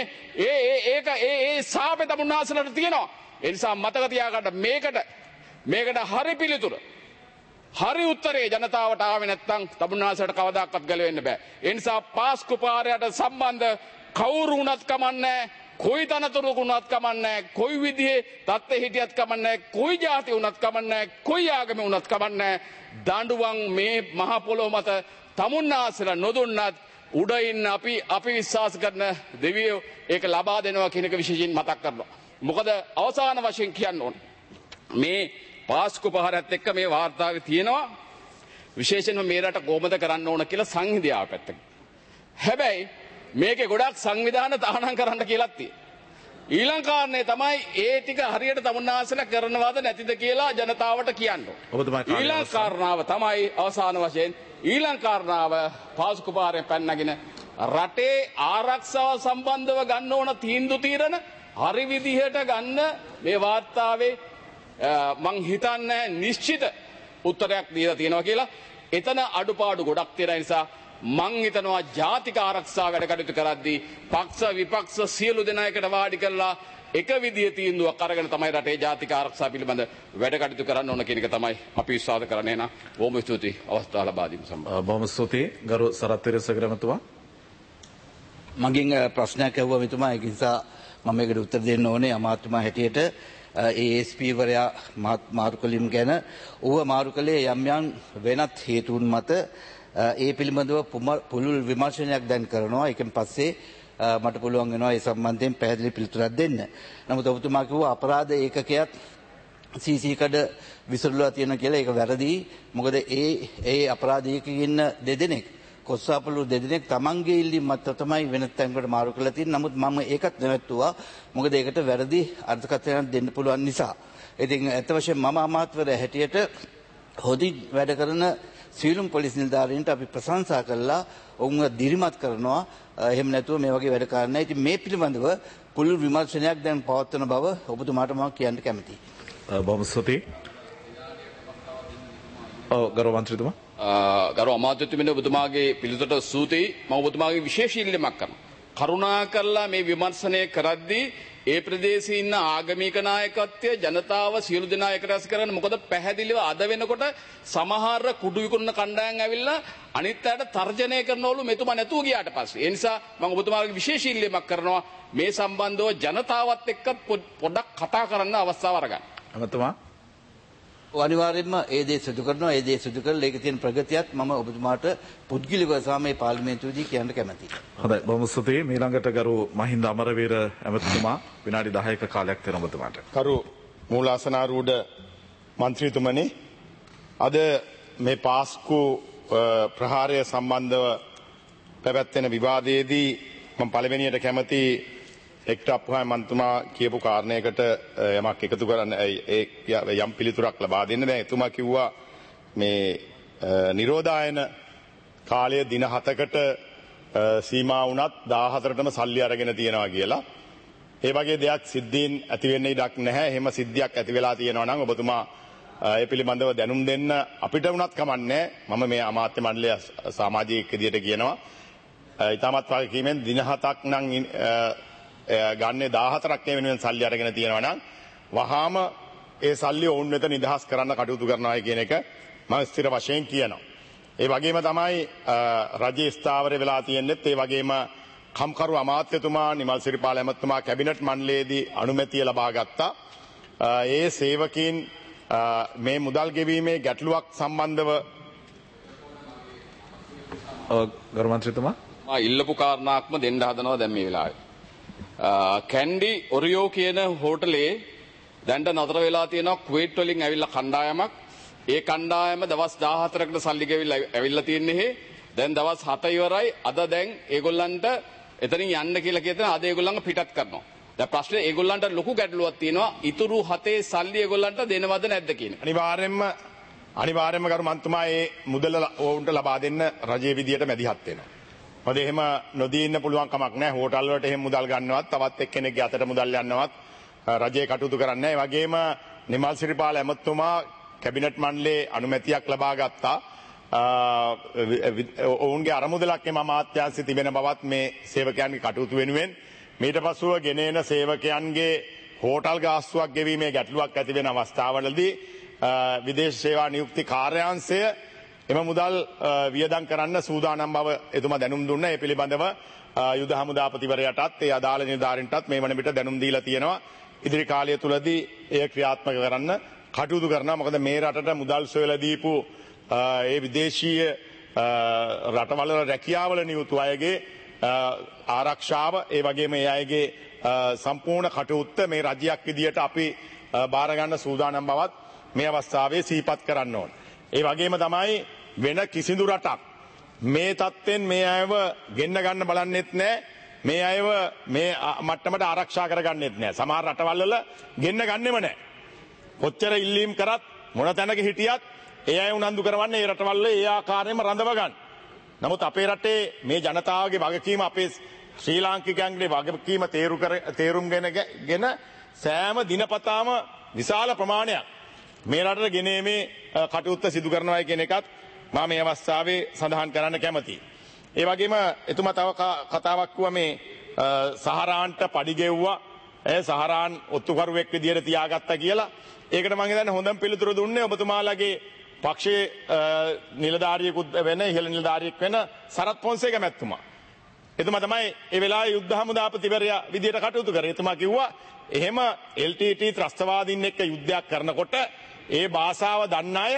ඒ සාපේ තමුන්නාන්සලාට තියෙනවා. ඒ නිසා මතක තියාගන්න මේකට හරි පිළිතුර හරි උත්තරේ ජනතාවට ආවේ නැත්නම් තමුන්නාන්සලාට කවදාකවත් ගැලවෙන්න බෑ. ඒ නිසා පාස්කු පහරයට සම්බන්ධ කවුරු වුණත් කමන්නේ කොයි තනතුරක වුණත් කමන්නේ කොයි විදිහේ තත්ත්වෙ හිටියත් කමන්නේ කොයි ජාති වුණත් කමන්නේ කොයි ආගම වුණත් කමන්නේ දඬුවම් මේ මහ පොළොව මත තමුන්නාන්සලා නොදුන්නත් උඩ ඉන්න අපි විශ්වාස කරන දෙවියෝ ඒක ලබා දෙනවා කියන එක විශේෂයෙන් මතක් කරනවා. මොකද අවසාන වශයෙන් කියන්න ඕන මේ පාස්කු පහරත් එක්ක මේ වාර්තාවේ තියෙනවා විශේෂයෙන්ම මේ රට කොහොමද කරන්න ඕන කියලා සංහිඳියාව පැත්තක. හැබැයි මේකේ ගොඩක් සංවිධාන තහනම් කරන්න කියලාත් තියෙනවා. ඊළඟ කාරණේ තමයි ඒ ටික හරියට තමුන්නාන්සලා කරනවද නැතිද කියලා ජනතාවට කියන්න ඕන. ඊළඟ කාරණාව තමයි අවසාන වශයෙන් ඊළඟ කාරණාව පාස්කු පහරෙන් පැන්නගෙන රටේ ආරක්ෂාව සම්බන්ධව ගන්න ඕන තීන්දුව తీරන හරි විදිහට ගන්න මේ වාර්තාවේ මං හිතන්නේ නිශ්චිත උත්තරයක් දීලා තියෙනවා කියලා. එතන අඩුපාඩු ගොඩක් තියෙන නිසා මං හිතනවා ජාතික ආරක්ෂාව වැඩ කටයුතු කරද්දී පක්ෂ විපක්ෂ සියලු දෙනා එකට වාඩි කරලා එක විදිහේ තීන්දුවක් අරගෙන තමයි රටේ ජාතික ආරක්ෂාව පිළිබඳ වැඩ කටයුතු කරන්න ඕන කියන එක තමයි අපි විශ්වාස කරන්නේ. නා බොහොම ස්තුතියි අවස්ථාව ලබා දීම සම්බන්ධව. බොහොම ස්තුතියි ගරු සරත් තිරසගරමතුමා. මගෙන් ප්‍රශ්නයක් ඇහුවා මෙතුමා. ඒක නිසා මම මේකට උත්තර දෙන්න ඕනේ අමාත්‍යතුමා හැටියට. ASP වරයා මාරු කළීම් ගැන ඌව මාරු කළේ යම් යම් වෙනත් හේතුන් මත ඒ පිළිබඳව පුළුල් විමර්ශනයක් දැන් කරනවා. ඒකෙන් පස්සේ මට පුළුවන් වෙනවා ඒ සම්බන්ධයෙන් පැහැදිලි පිළිතුරක් දෙන්න. නමුත් ඔබතුමා කිව්වා අපරාධ ඒකකයක් CC කඩ විසිරලා තියෙන කියලා. ඒක වැරදි. මොකද ඒ අපරාධ ඒකකයේ ඉන්න දෙදෙනෙක් කොස්සාපලු දෙදෙනෙක් තමන්ගේ ඉල්ලීම් මත තමයි වෙනත් තැනකට මාරු කරලා තියෙන්නේ. නමුත් මම ඒකත් නැවැත්තුවා. මොකද ඒකට වැරදි අර්ථකථනයක් දෙන්න පුළුවන් නිසා. ඉතින් ඇත්ත වශයෙන්ම මම අමාත්‍යවරයා හැටියට හොදි වැඩ කරන සීලුම් පොලිස් නිලධාරීන්ට අපි ප්‍රශංසා කළා. ඔවුන්ව දිරිමත් කරනවා. එහෙම නැතුව මේ වගේ වැඩ කරන්න. ඉතින් මේ පිළිබඳව පුළුල් විමර්ශනයක් දැන් පවත්වන බව ඔබතුමාට මම කියන්න කැමතියි. බොහොම ස්තුතියි. ගරු මන්ත්‍රීතුමා. ගරු අමාත්‍යතුමනි ඔබතුමාගේ පිළිතුරට ස්තුතියි. මම ඔබතුමාගේ විශේෂ ඉල්ලීමක් කරනවා. කරුණා කරලා මේ විමර්ශනය කරද්දී ඒ ප්‍රදේශයේ ඉන්න ආගමික නායකත්වය ජනතාව සියලු දෙනා එකට රැස් කරන්න. මොකද පැහැදිලිව අද වෙනකොට සමහර කුඩු විකුණන කණ්ඩායම් ඇවිල්ලා අනිත් අයට තර්ජනය කරනවලු මෙතුමා නැතුව ගියාට පස්සේ. ඒ නිසා මම ඔබතුමාගේ විශේෂ ඉල්ලීමක් කරනවා මේ සම්බන්ධව ජනතාවත් එක්ක පොඩ්ඩක් කතා කරන්න අවස්ථාව අරගන්න. අමතුමා අනිවාර්යයෙන්ම ඒ දේ සිදු කරනවා. ඒ දේ සිදු කරලා ඒකේ තියෙන ප්‍රගතියත් මම ඔබතුමාට පුද්ගලිකව සාමයේ පාර්ලිමේන්තුවේදී කියන්න කැමතියි. හොඳයි බොහොම ස්තුතියි. ඊළඟට ගරු මහින්ද අමරවීර ඇමතිතුමා විනාඩි 10ක කාලයක් දෙන ඔබතුමාට. කරු මූලාසනාරූඪ මන්ත්‍රීතුමනි, අද මේ පාස්කු ප්‍රහාරය සම්බන්ධව පැවැත්වෙන විවාදයේදී මම පළවෙනියට කැමති එක්ට අප්පුහාමි මන්තුමා කියපු කාරණයකට යමක් එකතු කරන්න යම් පිළිතුරක් ලබා දෙන්න. දැන් එතුමා කිව්වා මේ නිරෝධායන කාලය දින 7කට සීමා වුණත් 14ටම සල්ලි අරගෙන තියෙනවා කියලා. ඒ වගේ දෙයක් සිද්ධීන් ඇති වෙන්න ඉඩක් නැහැ. එහෙම සිද්ධියක් ඇති වෙලා තියෙනවා නම් ඔබතුමා ඒ පිළිබඳව දැනුම් දෙන්න. අපිට වුණත් කමන්නේ. මම මේ අමාත්‍ය මණ්ඩලය සමාජික විදියට කියනවා. ඊටමත් වගකීමෙන් දින 7ක් නම් ගන්නේ 14ක් වෙනුවෙන් සල්ලි අරගෙන තියෙනවා නම් වහාම ඒ සල්ලි ඔවුන් වෙත නිදහස් කරන්න කටයුතු කරනවා කියන එක මම ස්ථිර වශයෙන් කියනවා. ඒ වගේම තමයි රජයේ ස්ථාවර වෙලා තියෙන්නේ. ඒ වගේම කම්කරු අමාත්‍යතුමා නිමල් සිරිපාල ඇමතුමා කැබිනට් මණ්ඩලයේදී අනුමැතිය ලබා ගත්තා. ඒ සේවකීන් මේ මුදල් ගෙවීමේ ගැටලුවක් සම්බන්ධව ගරු මන්ත්‍රීතුමා ඉල්ලපු කාරණාක්ම දෙන්න හදනවා දැන් මේ වෙලාවේ. කැන්ඩි ඔරියෝ කියන හෝටලේ දැන්ට නතර වෙලා තියෙනවා කුවේට් වලින් ඇවිල්ලා කණ්ඩායමක්. ඒ කණ්ඩායම දවස් 14කට සල්ලි ගෙවිලා ඇවිල්ලා තින්නේ. දැන් දවස් 7 ඉවරයි. අද දැන් ඒගොල්ලන්ට එතනින් යන්න කියලා කියතන අද ඒගොල්ලන්ව පිටත් කරනවා. දැන් ප්‍රශ්නේ ඒගොල්ලන්ට ලොකු ගැටලුවක් තියෙනවා. ඉතුරු 7 සල්ලි ඒගොල්ලන්ට දෙනවද නැද්ද කියන එක. අනිවාර්යයෙන්ම ගරු මන්තුමා ඒ මුදල ඔවුන්ට ලබා දෙන්න රජයේ විදියට මැදිහත් වෙනවා. මොකද එහෙම නොදී ඉන්න පුළුවන් කමක් නැහැ. හෝටල් වලට එහෙම මුදල් ගන්නවත් තවත් එක්කෙනෙක්ගේ අතට මුදල් යන්නවත් රජයේ කටයුතු කරන්නේ නැහැ. ඒ වගේම නිමල් සිරිපාල ඇමතුමා කැබිනට් මණ්ඩලයේ අනුමැතියක් ලබා ගත්තා. ඔවුන්ගේ අරමුදලක් එම අමාත්‍යාංශය තිබෙන බවත් මේ සේවකයන්ගේ කටයුතු වෙනුවෙන් මීට පසුව ගෙනෙන සේවකයන්ගේ හෝටල් ගාස්තුවක් ගෙවීමේ ගැටලුවක් ඇති වෙන අවස්ථාවලදී විදේශ සේවා නියුක්ති කාර්යාංශය එම මුදල් වියදම් කරන්න සූදානම් බව එතුමා දැනුම් දුන්නා. ඒ පිළිබඳව යුද හමුදාපතිවරයාටත් ඒ අදාළ නිලධාරීන්ටත් මේ වන විට දැනුම් දීලා තියෙනවා. ඉදිරි කාලය තුලදී එය ක්‍රියාත්මක කරන්න කටයුතු කරනවා. මොකද මේ රටට මුදල් සොයලා දීපු ඒ විදේශීය රටවල රැකියාවල නියුතු අයගේ ආරක්ෂාව ඒ වගේම ඒ අයගේ සම්පූර්ණ කටයුත්ත මේ රජයක් විදියට අපි බාර ගන්න සූදානම් බවත් මේ අවස්ථාවේ සිහිපත් කරන්න ඕන. ඒ වගේම තමයි වෙන කිසිදු රටක් මේ තත්ත්වෙන් මේ අයව ගෙන්න ගන්න බලන්නෙත් නැහැ. මේ අයව මේ මට්ටමට ආරක්ෂා කරගන්නෙත් නැහැ. සමහර රටවල් වල ගෙන්න ගන්නෙම නැහැ. කොච්චර ඉල්ලීම් කරත් මොන තැනක හිටියත් ඒ අය උනන්දු කරවන්නේ ඒ රටවල් වල ඒ ආකාරයෙන්ම රඳව ගන්න. නමුත් අපේ රටේ මේ ජනතාවගේ වගකීම අපේ ශ්‍රී ලාංකිකයන්ගේ වගකීම තේරුම්ගෙන සෑම දිනපතාම විශාල ප්‍රමාණයක් මේ රටට ගෙනීමේ කටයුත්ත සිදු කරනවා කියන එකත් මම මේ අවස්ථාවේ සඳහන් කරන්න කැමතියි. ඒ වගේම එතුමා තව කතාවක් කිව්වා මේ සහරාන්ට පඩි ගෙව්වා. සහරාන් ඔත්තුකරුවෙක් විදියට තියාගත්තා කියලා. ඒකට මම හිතන්නේ හොඳම පිළිතුර දුන්නේ ඔබතුමාලගේ පක්ෂයේ නිලධාරියෙකුත් වෙන ඉහළ නිලධාරියෙක් වෙන සරත් පොන්සේක මැතිතුමා. එතුමා තමයි ඒ වෙලාවේ යුද්ධ හමුදාපතිවරයා විදියට කටයුතු කරේ. එතුමා කිව්වා එහෙම LTT ත්‍රස්තවාදීන් එක්ක යුද්ධයක් කරනකොට ඒ භාෂාව දන්න අය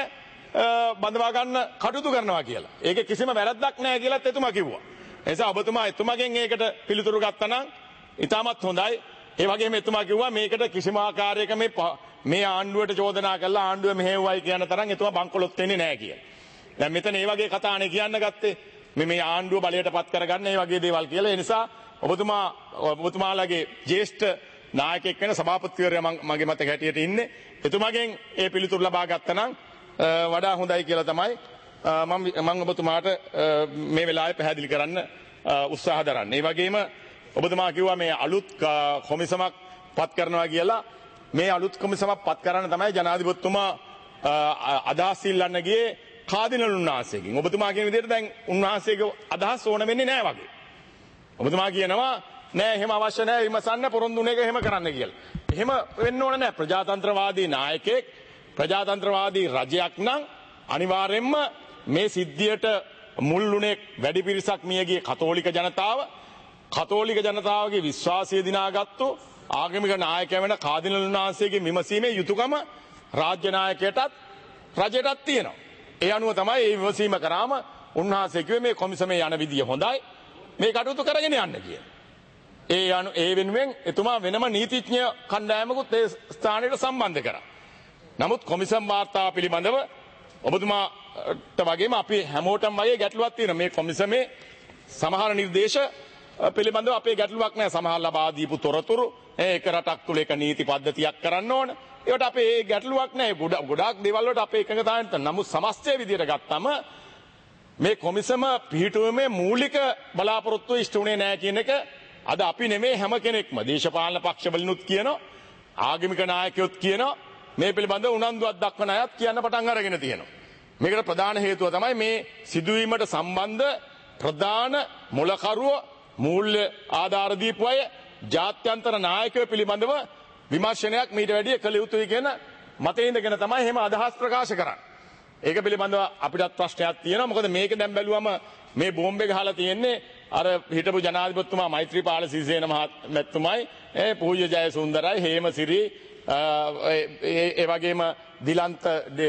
බඳවා ගන්න කටයුතු කරනවා කියලා. ඒක කිසිම වැරද්දක් නැහැ කියලාත් එතුමා කිව්වා. ඒ නිසා ඔබතුමා එතුමාගෙන් ඒකට පිළිතුරු ගත්තා නම් ඉතාමත් හොඳයි. ඒ වගේම එතුමා කිව්වා මේකට කිසිම ආකාරයක මේ ආණ්ඩුවට චෝදනා කළා ආණ්ඩුව මෙහෙව්වයි කියන තරම් එතුමා බංකොලොත් වෙන්නේ නැහැ කියලා. දැන් මෙතන මේ වගේ කතානේ කියන්න ගත්තේ. මේ ආණ්ඩුව බලයට පත් කරගන්න මේ වගේ දේවල් කියලා. ඒ නිසා ඔබතුමාලාගේ ज्येष्ठ නායකයෙක් වෙන සභාපතිවරයා මගේ මතක හැටියට ඉන්නේ. එතුමාගෙන් ඒ පිළිතුරු ලබා ගත්තා නම් වඩා හොඳයි කියලා තමයි මම ඔබතුමාට මේ වෙලාවේ පැහැදිලි කරන්න උත්සාහ දරන්නේ. ඒ වගේම ඔබතුමා කිව්වා මේ අලුත් කොමිසමක් පත් කරනවා කියලා. මේ අලුත් කොමිසමක් පත් කරන්න තමයි ජනාධිපතිතුමා අදහස් ඉල්ලන්න ගියේ කාදිනල් උන්වහන්සේගෙන්. ඔබතුමා කියන විදිහට දැන් උන්වහන්සේගේ අදහස් ඕන වෙන්නේ නැහැ වගේ. ඔබතුමා කියනවා නෑ එහෙම අවශ්‍ය නෑ විමසන්න පොරොන්දුන එක එහෙම කරන්න කියලා. එහෙම වෙන්න ඕන නෑ. ප්‍රජාතන්ත්‍රවාදී නායකයෙක් ප්‍රජාතන්ත්‍රවාදී රජයක් නම් අනිවාර්යෙන්ම මේ සිද්ධියට මුල්ුණේ වැඩි පිරිසක් මියගිය කතෝලික ජනතාවගේ විශ්වාසය දිනාගත්තු ආගමික නායකයා වෙන කාදිනල් උන්වහන්සේගේ විමසීමේ යුතුයකම රාජ්‍ය නායකයටත් රජයටත් තියෙනවා. ඒ අනුව තමයි මේ විමසීම කරාම උන්වහන්සේ කිව්වේ මේ කොමිසමේ යන විදිය හොඳයි. මේ කටයුතු කරගෙන යන්න කියලා. ඒ වෙනුවෙන් එතුමා වෙනම නීතිඥ කණ්ඩායමකුත් ඒ ස්ථානයට සම්බන්ධ කරා. නමුත් කොමිසම් වාර්තාව පිළිබඳව ඔබතුමාට වගේම අපි හැමෝටම වගේ ගැටලුවක් තියෙනවා. මේ කොමිසමේ සමහර නිර්දේශ පිළිබඳව අපේ ගැටලුවක් නැහැ. සමහර ලබා දීපු තොරතුරු ඒක රටක් තුල එක නීති පද්ධතියක් කරන්න ඕන. ඒකට අපේ ගැටලුවක් නැහැ. ගොඩාක් දේවල් වලට අපේ එකඟතාවයක් නැහැ. නමුත් සමස්තය විදියට ගත්තම මේ කොමිසම පිහිටුවීමේ මූලික බලාපොරොත්තු ඉෂ්ට වුණේ නැහැ කියන එක අද අපි නෙමේ හැම කෙනෙක්ම දේශපාලන පක්ෂවලිනුත් කියනවා ආගමික නායකයොත් කියනවා මේ පිළිබඳව උනන්දුවක් දක්වන අයත් කියන්න පටන් අරගෙන තියෙනවා. මේකට ප්‍රධාන හේතුව තමයි මේ සිදුවීමට සම්බන්ධ ප්‍රධාන මොලකරුව මූල්‍ය ආධාර දීපු අය ජාත්‍යන්තර නායකයෝ පිළිබඳව විමර්ශනයක් මීට වැඩිය කළ යුතුයි කියන මතේ ඉඳගෙන තමයි එහෙම අදහස් ප්‍රකාශ කරන්නේ. ඒක පිළිබඳව අපිටත් ප්‍රශ්නයක් තියෙනවා. මොකද මේක දැන් බැලුවම මේ බෝම්බේ ගහලා තියෙන්නේ අර හිටපු ජනාධිපතිතුමා මෛත්‍රීපාල සිරිසේන මහත්මයායි පූජ්‍ය ජයසුන්දරයි හේමසිරි ඒ වගේම දිලන්ත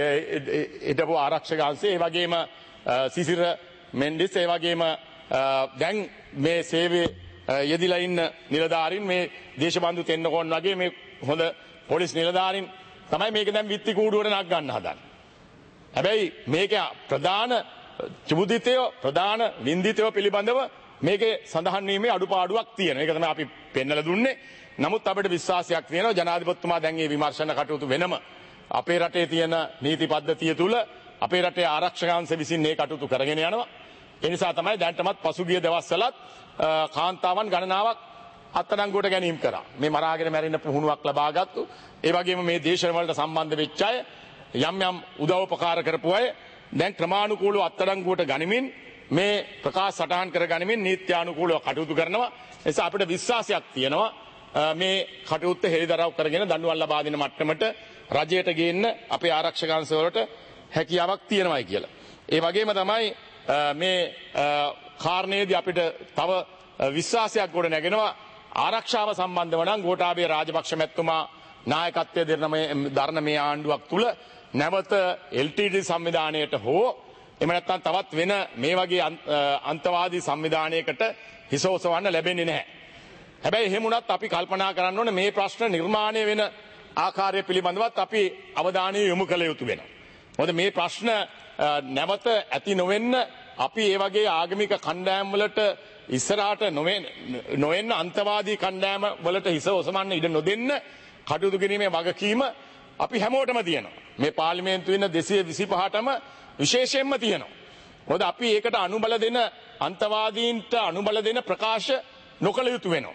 හිටපු ආරක්ෂක අංශේ ඒ වගේම සිසිර මෙන්ඩිස් ඒ වගේම දැන් මේ සේවයේ යෙදිලා ඉන්න නිලධාරීන් මේ දේශබන්දු තෙන්නකෝන් වගේ මේ හොඳ පොලිස් නිලධාරීන් තමයි මේක දැන් විත්ති කූඩුවට නක් ගන්න හදන්නේ. හැබැයි මේක ප්‍රධාන චුබුදිතය ප්‍රධාන නින්දිතය පිළිබඳව මේකේ සඳහන් වීමේ අඩුපාඩුවක් තියෙනවා. ඒක තමයි අපි පෙන්නලා දුන්නේ. නමුත් අපිට විශ්වාසයක් තියෙනවා ජනාධිපතිතුමා දැන් මේ විමර්ශන කටයුතු වෙනම අපේ රටේ තියෙන නීති පද්ධතිය තුල අපේ රටේ ආරක්ෂක අංශ විසින් මේ කටයුතු කරගෙන යනවා. ඒ නිසා තමයි දැන්ටමත් පසුගිය දවස්වලත් කාන්තාවන් ගණනාවක් අත්අඩංගුවට ගැනීම කරා. මේ මරාගෙන මැරෙන්න පුහුණුවක් ලබාගත්තු ඒ වගේම මේ දේශන වලට සම්බන්ධ වෙච්ච අය යම් උදව්පකාර කරපු අය දැන් ක්‍රමානුකූලව අත්අඩංගුවට ගනිමින් මේ ප්‍රකාශ සටහන් කර ගනිමින් නීත්‍යානුකූලව කටයුතු කරනවා. ඒ නිසා අපිට විශ්වාසයක් තියෙනවා මේ කටයුත්ත හෙළිදරව් කරගෙන දඬුවම් ලබා දෙන මට්ටමට රජයට ගේන්න අපේ ආරක්ෂක අංශ වලට හැකියාවක් තියෙනවායි කියලා. ඒ වගේම තමයි මේ කාරණේදී අපිට තව විශ්වාසයක් ගොඩ නැගෙනවා ආරක්ෂාව සම්බන්ධව නම් ගෝඨාභය රාජපක්ෂ මැතිතුමා නායකත්වයේ දරන මේ ආණ්ඩුවක් තුල නැවත LTT සංවිධානයට හෝ එහෙම නැත්නම් තවත් වෙන මේ වගේ අන්තවාදී සංවිධානයකට හිස ඔසවන්න ලැබෙන්නේ නැහැ. හැබැයි එහෙම වුණත් අපි කල්පනා කරන්න ඕනේ මේ ප්‍රශ්න නිර්මාණය වෙන ආකාරය පිළිබඳවත් අපි අවධානය යොමු කළ යුතු වෙනවා. මොකද මේ ප්‍රශ්න නැවත ඇති නොවෙන්න අපි ඒ වගේ ආගමික කණ්ඩායම් වලට ඉස්සරහට නොවෙන්න අන්තවාදී කණ්ඩායම් වලට හිස ඔසවන්න ඉඩ නොදෙන්න කටයුතු කිරීමේ වගකීම අපි හැමෝටම තියෙනවා. මේ පාර්ලිමේන්තුවේ ඉන්න 225ටම විශේෂයෙන්ම තියෙනවා. මොකද අපි ඒකට අනුබල දෙන අන්තවාදීන්ට අනුබල දෙන ප්‍රකාශ නොකළ යුතු වෙනවා.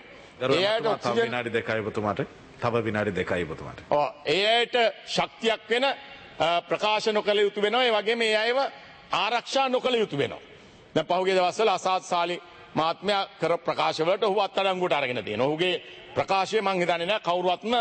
තව විනාඩි 2යි ඔබතුමාට. තව විනාඩි 2යි ඔබතුමාට. ඔව් ඒයට ශක්තියක් වෙන ප්‍රකාශ නොකළ යුතු වෙනවා. ඒ වගේම මේ අයව ආරක්ෂා නොකළ යුතු වෙනවා. දැන් පහුගිය දවස්වල අසාත් සාලි මහත්මයා කර ප්‍රකාශ වලට ඔහු අත්අඩංගුවට අරගෙන තියෙනවා. ඔහුගේ ප්‍රකාශය මං හිතන්නේ නැහැ කවුරුවත්ම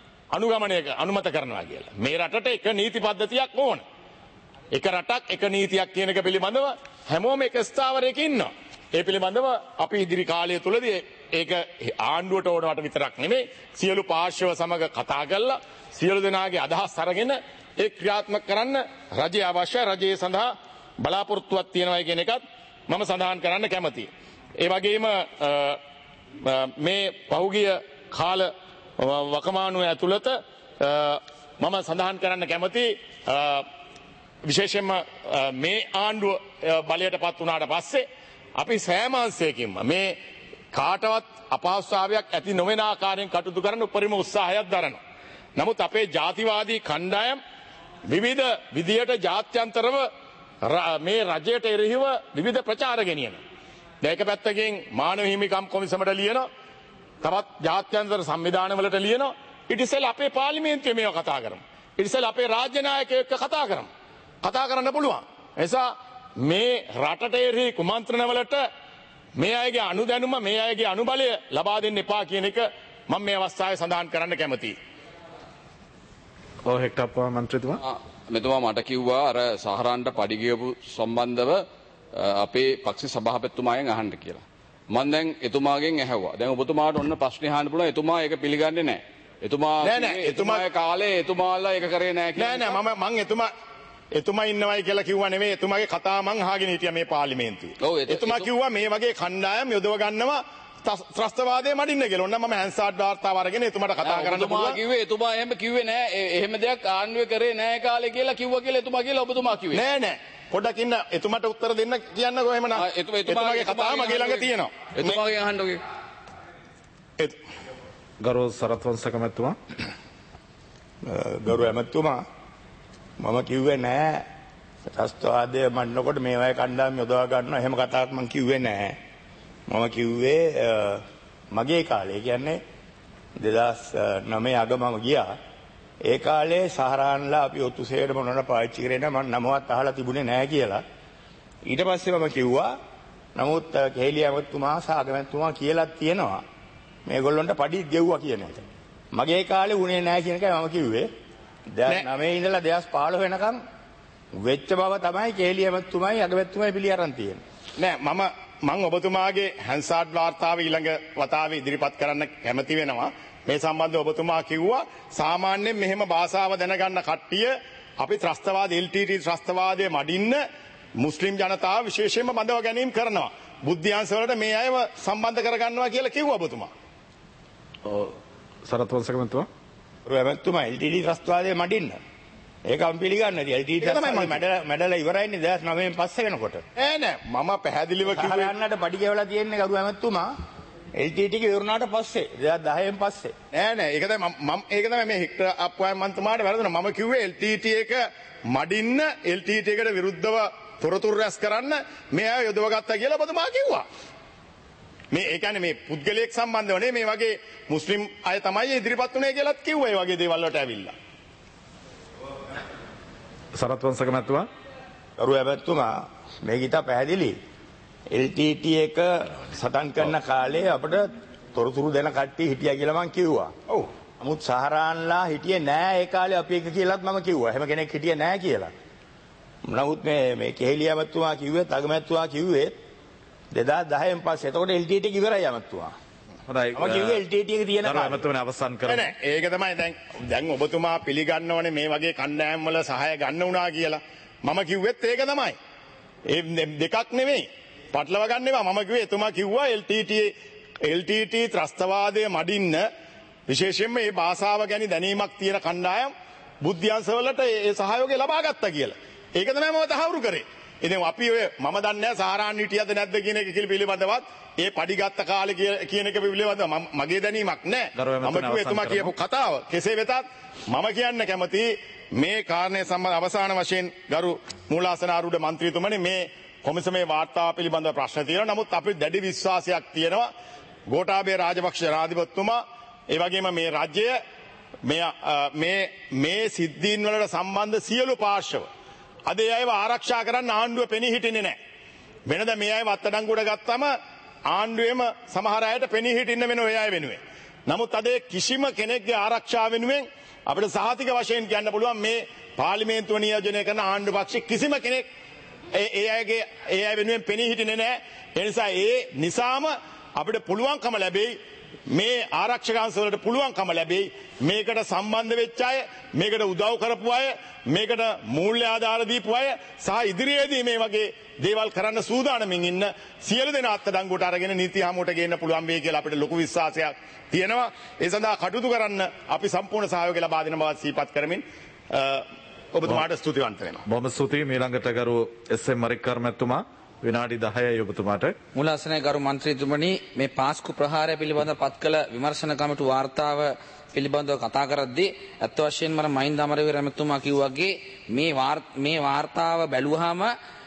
අනුමත කරනවා කියලා. මේ රටට එක නීති පද්ධතියක් ඕන. එක රටක් එක නීතියක් කියන එක පිළිබඳව හැමෝම එක ස්ථාවරයක ඉන්නවා. ඒ පිළිබඳව අපි ඉදිරි කාලය තුලදී ඒක ආණ්ඩුවට ඕනවට විතරක් නෙමෙයි සියලු පාර්ශ්ව සමග කතා කරලා සියලු දෙනාගේ අදහස් අරගෙන ඒ ක්‍රියාත්මක කරන්න රජය අවශ්‍ය රජයේ සඳහා බලාපොරොත්තුවක් තියෙනවා කියන එකත් මම සඳහන් කරන්න කැමතියි. ඒ වගේම මේ පහුගිය කාල වකමානුව ඇතුළත මම සඳහන් කරන්න කැමති විශේෂයෙන්ම මේ ආණ්ඩුව බලයට පත් වුණාට පස්සේ අපි සෑම අංශයකින්ම මේ කාටවත් අපහසුතාවයක් ඇති නොවන ආකාරයෙන් කටයුතු කරන්න උපරිම උත්සාහයක් දරනවා. නමුත් අපේ ජාතිවාදී කණ්ඩායම් විවිධ විදියට ජාත්‍යන්තරව මේ රජයට එරෙහිව විවිධ ප්‍රචාර ගෙනියනවා. ඒක පැත්තකින් මානව හිමිකම් කොමිසමට ලියනවා. තවත් ජාත්‍යන්තර සංවිධානවලට ලියනවා. ඊට ඉස්සෙල්ලා අපේ පාර්ලිමේන්තුවේ මේව කතා කරමු. ඊට ඉස්සෙල්ලා අපේ රාජ්‍ය නායකයෙක් එක්ක කතා කරමු. කතා කරන්න පුළුවන්. එනිසා මේ රටට එරෙහි කුමන්ත්‍රණවලට මේ අයගේ අනුදැනුම මේ අයගේ අනුබලය ලබා දෙන්න එපා කියන එක මම මේ අවස්ථාවේ සඳහන් කරන්න කැමතියි. ඔව් හෙක්ටප්පා මන්ත්‍රීතුමා මෙතුමා මට කිව්වා අර සහරාන්ට පඩිගියපු සම්බන්ධව අපේ පක්ෂ සභාපතිතුමාගෙන් අහන්න කියලා. මම දැන් එතුමාගෙන් ඇහුවා. දැන් ඔබතුමාට ඔන්න ප්‍රශ්නේ අහන්න පුළුවන්. එතුමා ඒක පිළිගන්නේ නැහැ. එතුමාගේ කාලේ එතුමාලා ඒක කරේ නැහැ කියලා. නෑ මම එතුමා ඉන්නවයි කියලා කිව්වා නෙවෙයි. එතුමාගේ කතාව මං අහගෙන හිටියා මේ පාර්ලිමේන්තුවේ. එතුමා කිව්වා මේ වගේ කණ්ඩායම් යොදව ගන්නවා ත්‍රස්තවාදයේ මඩින්න කියලා. ඔන්න මම හැන්සාඩ් වාර්තාව අරගෙන එතුමාට කතා කරන්න පුළුවන්. එතුමා එහෙම කිව්වේ නෑ. එහෙම දෙයක් ආණ්ඩුවේ කරේ නෑ කාලේ කියලා කිව්වා කියලා එතුමා කියලා ඔබතුමා කිව්වේ. නෑ පොඩ්ඩක් ඉන්න එතුමාට උත්තර දෙන්න කියන්නකෝ එහෙම නම්. එතුමාගේ කතාව මගේ ළඟ තියෙනවා. එතුමාගෙන් අහන්න ඔගේ. ගරු සරත්වංශක මැතිතුමා ගරු ඇමතුමා මම කිව්වේ නෑ ත්‍රස්තවාදය මන්නකොට මේ වගේ කණ්ඩායම් යොදවා ගන්නවා එහෙම කතාවක් මම කිව්වේ නෑ. මම කිව්වේ මගේ කාලේ කියන්නේ 2009 අග මම ගියා. ඒ කාලේ සහරාන්ලා අපි ඔත්තුසේට මොනවද පාවිච්චි කරේ නෑ මම නමවත් අහලා තිබුණේ නෑ කියලා. ඊට පස්සේ මම කිව්වා නමුත් කේලිය ඇමතුමා සාගමතුමා කියලා තියෙනවා මේගොල්ලන්ට පඩි ගෙව්වා කියන එක. මගේ කාලේ උනේ නෑ කියන එකයි මම කිව්වේ. 2009 ඉඳලා 2015 වෙනකම් වෙච්ච බව තමයි කේලිය ඇමතුමයි අගමැතිතුමයි පිළි අරන් තියෙන්නේ. නෑ මම ඔබතුමාගේ හැන්සාඩ් වාර්තාව ඊළඟ වතාවේ ඉදිරිපත් කරන්න කැමති වෙනවා. මේ සම්බන්ධව ඔබතුමා කිව්වා සාමාන්‍යයෙන් මෙහෙම භාෂාව දැනගන්න කට්ටිය අපි ත්‍රස්තවාද LTT ත්‍රස්තවාදයේ මඩින්න මුස්ලිම් ජනතාව විශේෂයෙන්ම බඳව ගැනීම කරනවා. බුද්ධ්‍යංශ වලට මේ අයව සම්බන්ධ කරගන්නවා කියලා කිව්වා ඔබතුමා. ඔව් සරත්වංශක මැතිතුමා රැවැත්තුමා LTT ත්‍රස්තවාදයේ මඩින්න ඒක අපි පිළිගන්නේ LTT ත්‍රස්තවාදයේ මැඩලා ඉවරයිනේ 2009 පස්සේ වෙනකොට. නෑ මම පැහැදිලිව කිව්වේ අන්නට පඩි ගෙවලා තියෙන්නේ ගරු ඇමතුමා LTT එක ඉවරනාට පස්සේ 2010න් පස්සේ. නෑ ඒක තමයි මම ඒක තමයි මේ හෙක්ටර් අප්පුවා මන්තුමාට වැරදුනා. මම කිව්වේ LTT එක මඩින්න LTT එකට විරුද්ධව තොරතුරු රැස් කරන්න මේ අය යොදව ගත්තා කියලා ඔබතුමා කිව්වා. මේ ඒ කියන්නේ මේ පුද්ගලයෙක් සම්බන්ධව නේ මේ වගේ මුස්ලිම් අය තමයි ඉදිරිපත් උනේ කියලාත් කිව්වා. ඒ වගේ දේවල් වලට ඇවිල්ලා. සරත්වංශක මැතිතුමා ගරු ඇමතුමා මේක ඉතා පැහැදිලි. LTT එක සටන් කරන කාලේ අපිට තොරතුරු දෙන කට්ටිය හිටියා කියලා මම කිව්වා. ඔව්. නමුත් සහරාන්ලා හිටියේ නෑ ඒ කාලේ අපි එක කියලාත් මම කිව්වා. එහෙම කෙනෙක් හිටියේ නෑ කියලා. නමුත් මේ කෙහෙලිය ඇමතුමා කිව්වේ අගමැතිතුමා කිව්වේ 2010න් පස්සේ. එතකොට LTT එක ඉවරයි ඇමතුමා. හොඳයි. මම කිව්වේ LTT එක තියෙන කාලේ ඇමතුමනේ අවසන් කරමු. නෑ ඒක තමයි දැන් ඔබතුමා පිළිගන්නවනේ මේ වගේ කණ්ඩායම් වල සහාය ගන්න උනා කියලා. මම කිව්වෙත් ඒක තමයි. ඒ දෙකක් නෙමෙයි. පටලව ගන්න එපා. මම කිව්වේ එතුමා කිව්වා LTT ත්‍රස්තවාදයේ මඩින්න විශේෂයෙන්ම මේ භාෂාව ගැන දැනීමක් තියෙන කණ්ඩායම් බුද්ධ්‍යංශ වලට ඒ සහයෝගය ලබා ගත්තා කියලා. ඒක තමයි මම තහවුරු කරේ. ඉතින් අපි ඔය මම දන්නේ නැහැ සහරාන් හිටියද නැද්ද කියන එක පිළිබඳවත් ඒ පඩි ගත්ත කාලේ කියන එක පිළිබඳව මගේ දැනීමක් නැහැ. මම කිව්වේ එතුමා කියපු කතාව. කෙසේ වෙතත් මම කියන්න කැමති මේ කාරණේ සම්බන්ධ අවසාන වශයෙන් ගරු මූලාසනාරූඪ මන්ත්‍රීතුමනි මේ කොමිසමේ වාර්තාව පිළිබඳව ප්‍රශ්න තියෙනවා. නමුත් අපිට දැඩි විශ්වාසයක් තියෙනවා ගෝඨාභය රාජපක්ෂ ජනාධිපතිතුමා ඒ වගේම මේ රාජ්‍යය මේ සිද්ධීන් වලට සම්බන්ධ සියලු පාර්ශව අද ඒ අයව ආරක්ෂා කරන්න ආණ්ඩුව පෙනී හිටින්නේ නැහැ. වෙනද මේ අයව අත්අඩංගුවට ගත්තම ආණ්ඩුවේම සමහර අයට පෙනී හිටින්න වෙන ඔය අය වෙනුවෙන්. නමුත් අද කිසිම කෙනෙක්ගේ ආරක්ෂාව වෙනුවෙන් අපිට සහතික වශයෙන් කියන්න පුළුවන් මේ පාර්ලිමේන්තුව නියෝජනය කරන ආණ්ඩු පක්ෂ කිසිම කෙනෙක් ඒ අය වෙනුවෙන් පෙනී හිටින්නේ නැහැ. ඒ නිසාම අපිට පුළුවන්කම ලැබෙයි මේ ආරක්ෂකංශවලට පුළුවන්කම ලැබෙයි මේකට සම්බන්ධ වෙච්ච අය, මේකට උදව් කරපු අය, මේකට මූල්‍ය ආධාර දීපු අය සහ ඉදිරියේදී මේ වගේ දේවල් කරන්න සූදානමින් ඉන්න සියලු දෙනා අත්අඩංගුවට අරගෙන නීති හමුවට ගේන්න පුළුවන් වෙයි කියලා අපිට ලොකු විශ්වාසයක් තියෙනවා. ඒ සඳහා කටයුතු කරන්න අපි සම්පූර්ණ සහයෝගය ලබා දෙන බව සිහිපත් කරමින් ඔබතුමාට ස්තුතිවන්ත වෙනවා. බොහොම ස්තුතියි. මීළඟට ගරු එස්.එම්. මරික්කර් මැතිතුමා විනාඩි 10යි ඔබතුමාට. මුලාසනයේ ගරු මන්ත්‍රීතුමනි, මේ පාස්කු ප්‍රහාරය පිළිබඳව පත් කළ විමර්ශන කමිටු වාර්තාව පිළිබඳව කතා කරද්දී අත් වශයෙන්ම මහින්ද අමරවීර මැතිතුමා කිව්වාගේ මේ වාර්තාව බැලුවාම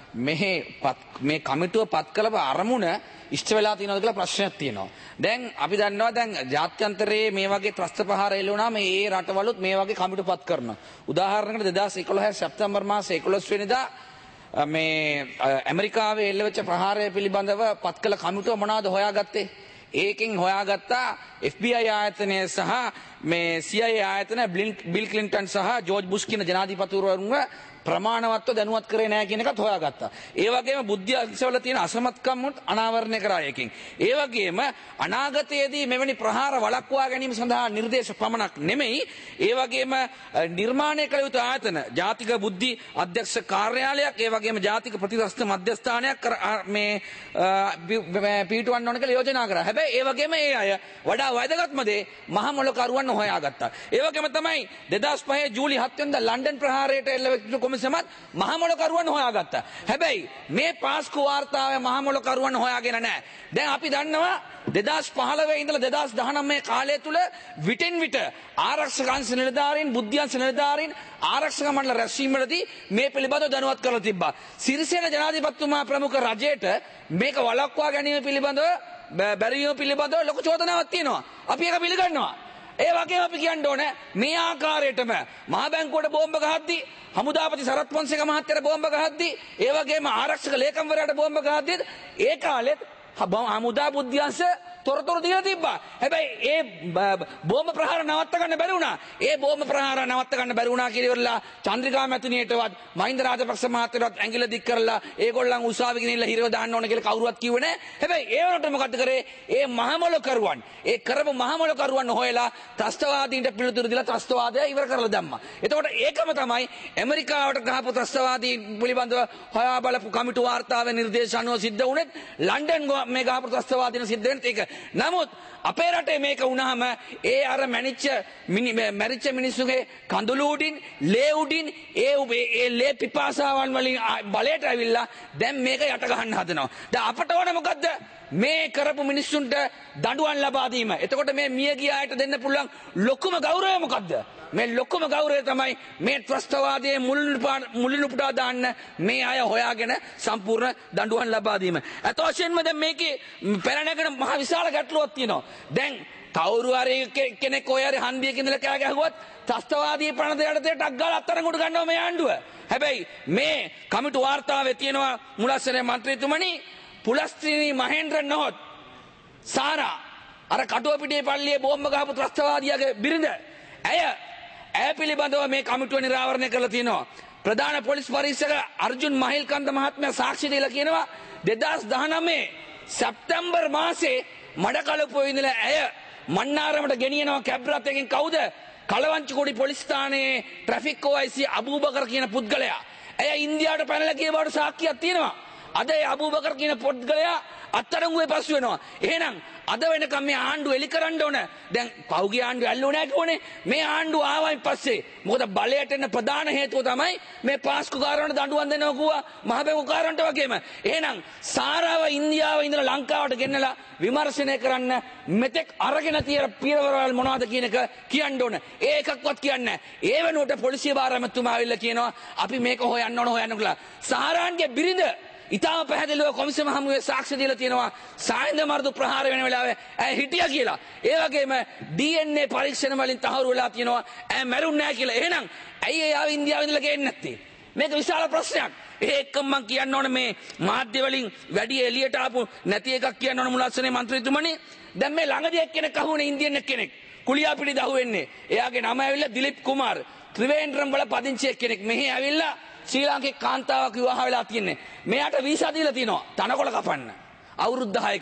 මේ කමිටුව පත් කළ අරමුණ ඉෂ්ට වෙලා තියෙනවද කියලා ප්‍රශ්නයක් තියෙනවා. දැන් අපි දන්නවා දැන් ජාත්‍යන්තරයේ මේ වගේ ත්‍රස්ත ප්‍රහාර එල්ලුණාම ඒ රටවලුත් මේ වගේ කමිටු පත් කරනවා. උදාහරණයකට 2011 සැප්තැම්බර් මාසේ 11 වෙනිදා මේ ඇමරිකාවේ එල්ලවෙච්ච ප්‍රහාරය පිළිබඳව පත් කළ කමිටුව මොනවද හොයාගත්තේ? ඒකෙන් හොයාගත්තා FBI ආයතනය සහ මේ CIA ආයතන බිල් ක්ලින්ටන් සහ ජෝර්ජ් බුෂ් කියන ජනාධිපතිවරුන්ව ප්‍රමාණවත්ව දැනුවත් කරේ නැහැ කියන එකත් හොයාගත්තා. ඒ වගේම බුද්ධි අංශවල තියෙන අසමත්කම් අනාවරණය කරා එකකින්. ඒ වගේම අනාගතයේදී මෙවැනි ප්‍රහාර වළක්වා ගැනීම සඳහා නිර්දේශ පමණක් නෙමෙයි, ඒ වගේම නිර්මාණය කළ යුතු ආයතන ජාතික බුද්ධි අධ්‍යක්ෂ කාර්යාලයක්, ඒ වගේම ජාතික ප්‍රතිත්‍රස්ත මධ්‍යස්ථානයක් මේ පිටවන්න ඕන කියලා යෝජනා කරා. හැබැයි ඒ වගේම ඒ අය වඩා වැදගත්ම දේ මහ මොලකරුවන් හොයාගත්තා. ඒ වගේම තමයි 2005 ජූලි 7 වෙනිදා ලන්ඩන් ප්‍රහාරයට එල්ලවෙච්ච කොමිසමත් මහ මොලකරුවන් හොයාගත්තා. හැබැයි මේ පාස්කු වාර්තාවේ මහ මොලකරුවන් හොයාගෙන නැහැ. දැන් අපි දන්නවා 2015 ඉඳලා 2019 කාලය තුල විටින් විට ආරක්ෂක අංශ නිලධාරීන්, බුද්ධි අංශ නිලධාරීන්, ආරක්ෂක මණ්ඩල රැස්වීමවලදී මේ පිළිබඳව දැනුවත් කරලා තිබ්බා. සිරිසේන ජනාධිපතිතුමා ප්‍රමුඛ රජයට මේක වළක්වා ගැනීම පිළිබඳව බැරිවීම පිළිබඳව ලොකු චෝදනාවක් තියෙනවා. අපි ඒක පිළිගන්නවා. ඒ වගේම අපි කියන්න ඕනේ මේ ආකාරයටම මහ බැංකුවට බෝම්බ ගහද්දී, හමුදාපති සරත් පොන්සේක මහත්තයාට බෝම්බ ගහද්දී, ඒ වගේම ආරක්ෂක ලේකම්වරයාට බෝම්බ ගහද්දී ඒ කාලෙත් හමුදා බුද්ධි අංශ තොරතුරු දීලා තිබ්බා. හැබැයි ඒ බෝම්බ ප්‍රහාර නවත්ත ගන්න බැරි වුණා. ඒ බෝම්බ ප්‍රහාර නවත්ත ගන්න බැරි වුණා කියලා ඉවරලා චන්ද්‍රිකා මැතිණියටවත් මහින්ද රාජපක්ෂ මහත්තයාටවත් ඇඟිල්ල දික් කරලා ඒගොල්ලන් උසාවි ගෙනින්න හිරව දාන්න ඕන කියලා කවුරුවත් කිව්වේ නැහැ. හැබැයි ඒ වුණාට මොකද කරේ? ඒ මහමොලකරුවන්, ඒ කරපු මහමොලකරුවන් හොයලා ත්‍රස්තවාදීන්ට පිළිතුරු දීලා ත්‍රස්තවාදය ඉවර කරලා දැම්මා. එතකොට ඒකම තමයි ඇමරිකාවට ගහපු ත්‍රස්තවාදී පිළිබඳව හොයා බලපු කමිටු වාර්තාවේ නිර්දේශ අනුව සිද්ධ වුණේ ලන්ඩන් මේ ගහපු ත්‍රස්තවාදීන් සිද්ධ වෙන්නේ ඒක. නමුත් අපේ රටේ මේක වුණාම ඒ අර මැරිච්ච මිනිස්සුගේ කඳුළු උඩින්, ලේ උඩින් ඒ ලේ පිපාසාවන් වලින් බලයට ඇවිල්ලා දැන් මේක යට ගහන්න හදනවා. දැන් අපට ඕන මොකද්ද? මේ කරපු මිනිස්සුන්ට දඬුවම් ලබා දීම. එතකොට මේ මිය ගිය අයට දෙන්න පුළුවන් ලොකුම ගෞරවය මොකද්ද? මේ ලොකුම ගෞරවය තමයි මේ ත්‍රස්තවාදයේ මුලින් උපුටා දාන්න මේ අය හොයාගෙන සම්පූර්ණ දඬුවම් ලබා දීම. අත වශයෙන්ම දැන් මේකේ පැනනගෙන මහ විශාල ගැටලුවක් තියෙනවා. දැන් කවුරු හරි කෙනෙක් ඔය හරි හන්දියක ඉඳලා කෑ ගැහුවත් ත්‍රස්තවාදී ප්‍රණදයට ටක් ගාලා අත්අඩංගුවට ගන්නවා මේ ආණ්ඩුව. හැබැයි මේ කමිටු වාර්තාවේ තියෙනවා මුලස්සනේ මන්ත්‍රීතුමනි, පුලස්ත්‍රීනි මහේන්ද්‍ර නොහොත් සාරා අර කටුවපිටියේ පල්ලියේ බෝම්බ ගහපු ත්‍රස්තවාදියාගේ බිරිඳ ඇය පිළිබඳව මේ කමිටුව නිරාවරණය කරලා තියෙනවා. ප්‍රධාන පොලිස් පරීක්ෂක අර්ජුන් මහිල්කන්ද මහත්මයා සාක්ෂි දීලා කියනවා 2019 සැප්තැම්බර් මාසේ මඩකලපුවේ ඉඳලා ඇය මන්නාරමට ගෙනියනවා කැබ් රථයකින්. කවුද? කලවංචිකොඩි පොලිස් ස්ථානයේ ට්‍රැෆික් OIC අබූබකර් කියන පුද්ගලයා. ඇය ඉන්දියාවට පැනලා ගිය බවට සාක්ෂියක් තියෙනවා. අද ඒ අබූබකර් කියන පුද්ගලයා අත්අඩංගුවේ පසු වෙනවා. එහෙනම් අද වෙනකම් මේ ආණ්ඩුව එලි කරන්න ඕන. දැන් පෞගිය ආණ්ඩුව ඇල්ලුවේ නැහැ කිව්වනේ. මේ ආණ්ඩුව ආවයින් පස්සේ මොකද බලයට එන ප්‍රධාන හේතුව තමයි මේ පාස්කුකාරවන්ට දඬුවම් දෙනවා කිව්වා මහ බැංකුකාරවන්ට වගේම. එහෙනම් සාරාව ඉන්දියාව ඉඳලා ලංකාවට ගෙන්නලා විමර්ශනය කරන්න මෙතෙක් අරගෙන තියෙන පියවරවල් මොනවද කියන එක කියන්න ඕන. ඒ එකක්වත් කියන්නේ නැහැ. ඒ වෙනුවට පොලිසිය භාර ඇමතුමා ආවිල්ලා කියනවා අපි මේක හොයන්න ඕන කියලා. සාරාන්ගේ බිරිඳ ඉතාම පැහැදිලිව කොමිසම හමුවේ සාක්ෂි දීලා තියෙනවා සායන්ද මර්දු ප්‍රහාර වෙන වෙලාවේ ඇය හිටියා කියලා. ඒ වගේම DNA පරීක්ෂණ වලින් තහවුරු වෙලා තියෙනවා ඇය මැරුන්නේ නැහැ කියලා. එහෙනම් ඇයි ඒ ආව ඉන්දියාවෙන් ඉඳලා ගේන්නේ නැත්තේ? මේක විශාල ප්‍රශ්නයක්. ඒකම මම කියන්න ඕනේ මේ මාධ්‍ය වලින් වැඩි එළියට ආපු නැති එකක් කියන්න ඕනේ මුලස්සනේ මන්ත්‍රීතුමනි. දැන් මේ ළඟදී එක්කෙනෙක් අහුවනේ ඉන්දියන් එක්කෙනෙක්. කුලියාපිටි දහුවෙන්නේ. එයාගේ නම ඇවිල්ලා දිලිප් කුමාර්. ත්‍රිවේන්ද්‍රම් වල පදිංචි එක්කෙනෙක්. මෙහි ඇවිල්ලා ශ්‍රී ලාංකික කාන්තාවක් විවාහ වෙලා තියෙන්නේ. මෙයාට වීසා දීලා තිනවා තනකොළ කපන්න. අවුරුදු 10කට.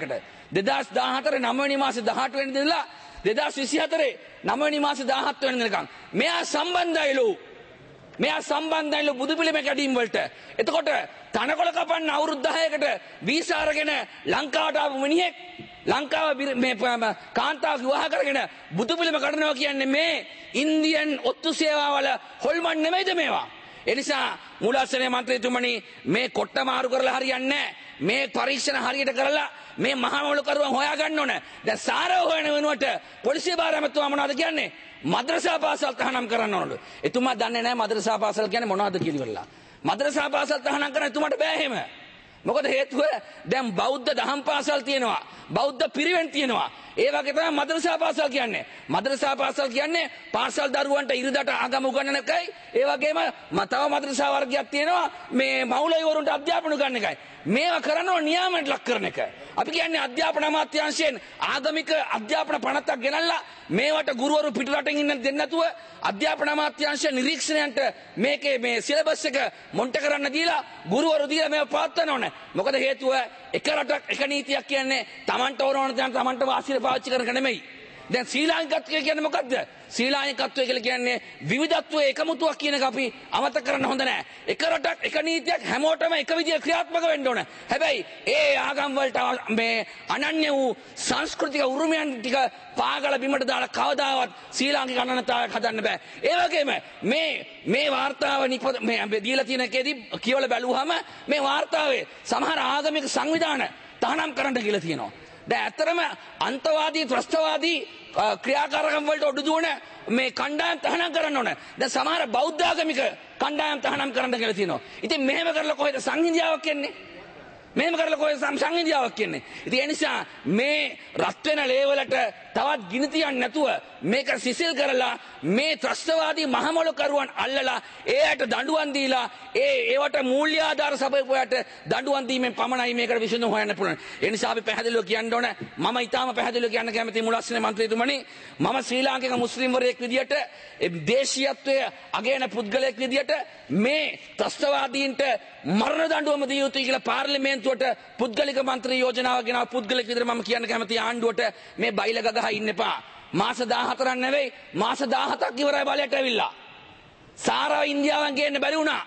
2014 9 වෙනි මාසේ 18 වෙනිදා ඉඳලා 2024 9 වෙනි මාසේ 17 වෙනිදා වෙනකම් මෙයා සම්බන්ධයිලු. මෙයා සම්බන්ධයිලු බුදු පිළිම කැඩීම් වලට. එතකොට තනකොළ කපන්න අවුරුදු 10කට වීසා අරගෙන ලංකාවට ආපු මිනිහෙක් ලංකාව මේ කාන්තාවක් විවාහ කරගෙන බුදු පිළිම කඩනවා කියන්නේ මේ ඉන්දියන් ඔත්තු සේවාවල හොල්මන් නෙමෙයිද මේවා? ඒ නිසා මූලාසනයේ මන්ත්‍රීතුමනි මේ කොට්ට මාරු කරලා හරියන්නේ නැහැ. මේ පරීක්ෂණ හරියට කරලා මේ මහා මොලකරුවන් හොයා ගන්න ඕන. දැන් සාරව හොයන වෙනුවට පොලිසිය බාර ඇමතුමා මොනවද කියන්නේ? මද්රසා පාසල් තහනම් කරන්න ඕනලු. එතුමා දන්නේ නැහැ මද්රසා පාසල් කියන්නේ මොනවද කියලා. මද්‍රසා පාසල් තහනම් කරන්න එතුමාට බෑ එහෙම. මොකද හේතුව දැන් බෞද්ධ දහම් පාසල් තියෙනවා. බෞද්ධ පිරිවෙන් තියෙනවා. ඒ වගේ තමයි මද්‍රසා පාසල් කියන්නේ. මද්‍රසා පාසල් කියන්නේ පාසල් දරුවන්ට ඉරිදට ආගම උගන්වන එකයි. ඒ වගේම තව මද්‍රසා වර්ගයක් තියෙනවා මේ මවුලයිවරුන්ට අධ්‍යාපන උගන්වන එකයි. මේවා කරනවා නියාමයට ලක් කරන එක. අපි කියන්නේ අධ්‍යාපන අමාත්‍යාංශයෙන් ආගමික අධ්‍යාපන පනතක් ගෙනල්ලා මේවට ගුරුවරු පිටරටින් ඉන්න දෙන්නේ නැතුව අධ්‍යාපන අමාත්‍යාංශ නිරීක්ෂණයන්ට මේකේ මේ සිලබස් එක මොන්ට කරන්න දීලා ගුරුවරු දීලා මේව පවත්වන්න ඕනේ. මොකද හේතුව එක රටක් එක නීතියක් කියන්නේ Tamanට ඕන තැන Tamanට වාසියට පාවිච්චි කරන එක නෙමෙයි. දැන් ශ්‍රී ලාංකිකත්වය කියන්නේ මොකද්ද? ශ්‍රී ලාංකිකත්වය කියලා කියන්නේ විවිධත්වයේ එකමුතුවක් කියන එක අපි අමතක කරන්න හොඳ නැහැ. එක රටක් එක නීතියක් හැමෝටම එක විදිහට ක්‍රියාත්මක වෙන්න ඕන. හැබැයි ඒ ආගම් වලට මේ අනන්‍ය වූ සංස්කෘතික උරුමයන් ටික පාගල බිමට දාලා කවදාවත් ශ්‍රී ලාංකික අනන්‍යතාවයක් හදන්න බෑ. ඒ වගේම මේ වාර්තාව මේ දීලා තියෙන එකේදී කියවලා බැලුවාම මේ වාර්තාවේ සමහර ආගමික සංවිධාන තහනම් කරන්න කියලා තියෙනවා. දැන් ඇත්තටම අන්තවාදී ත්‍රස්තවාදී ක්‍රියාකාරකම් වලට ඔඩු දුවන මේ කණ්ඩායම් තහනම් කරන්න ඕන. දැන් සමහර බෞද්ධ ආගමික කණ්ඩායම් තහනම් කරන්න කියලා තියෙනවා. ඉතින් මෙහෙම කරලා කොහෙද සංහිඳියාවක් එන්නේ? මෙහෙම කරලා කොහෙද සංහිඳියාවක් එන්නේ? ඉතින් ඒ නිසා මේ රත් වෙන ලේවලට තවත් ගිනි තියන්නේ නැතුව මේක සිසිල් කරලා මේ ත්‍රස්තවාදී මහමොලකරුවන් අල්ලලා ඒකට දඬුවම් දීලා ඒවට මූල්‍ය ආධාර සපයපුවාට දඬුවම් දීමෙන් පමණයි මේකට විසඳුම හොයන්න පුළුවන්. ඒ නිසා අපි පැහැදිලිව කියන්න ඕන මම ඊටාම පැහැදිලිව කියන්න කැමති මුලස්නේ මන්ත්‍රීතුමනි මම ශ්‍රී ලාංකික මුස්ලිම් වරයෙක් විදියට දේශීයත්වයේ අගයන පුද්ගලයෙක් විදියට මේ ත්‍රස්තවාදීන්ට මරණ දඬුවම දිය යුතුයි කියලා පාර්ලිමේන්තුවට පුද්ගලික මන්ත්‍රී යෝජනාවක් ගෙනාව පුද්ගලික විදියට මම කියන්න කැමති ආණ්ඩුවට මේ බයිල ගගහ ඉන්න එපා. මාස 14ක් නෙවෙයි මාස 17ක් ඉවරයි බලයට ඇවිල්ලා. සාරාව ඉන්දියාවෙන් ගේන්න බැරි වුණා.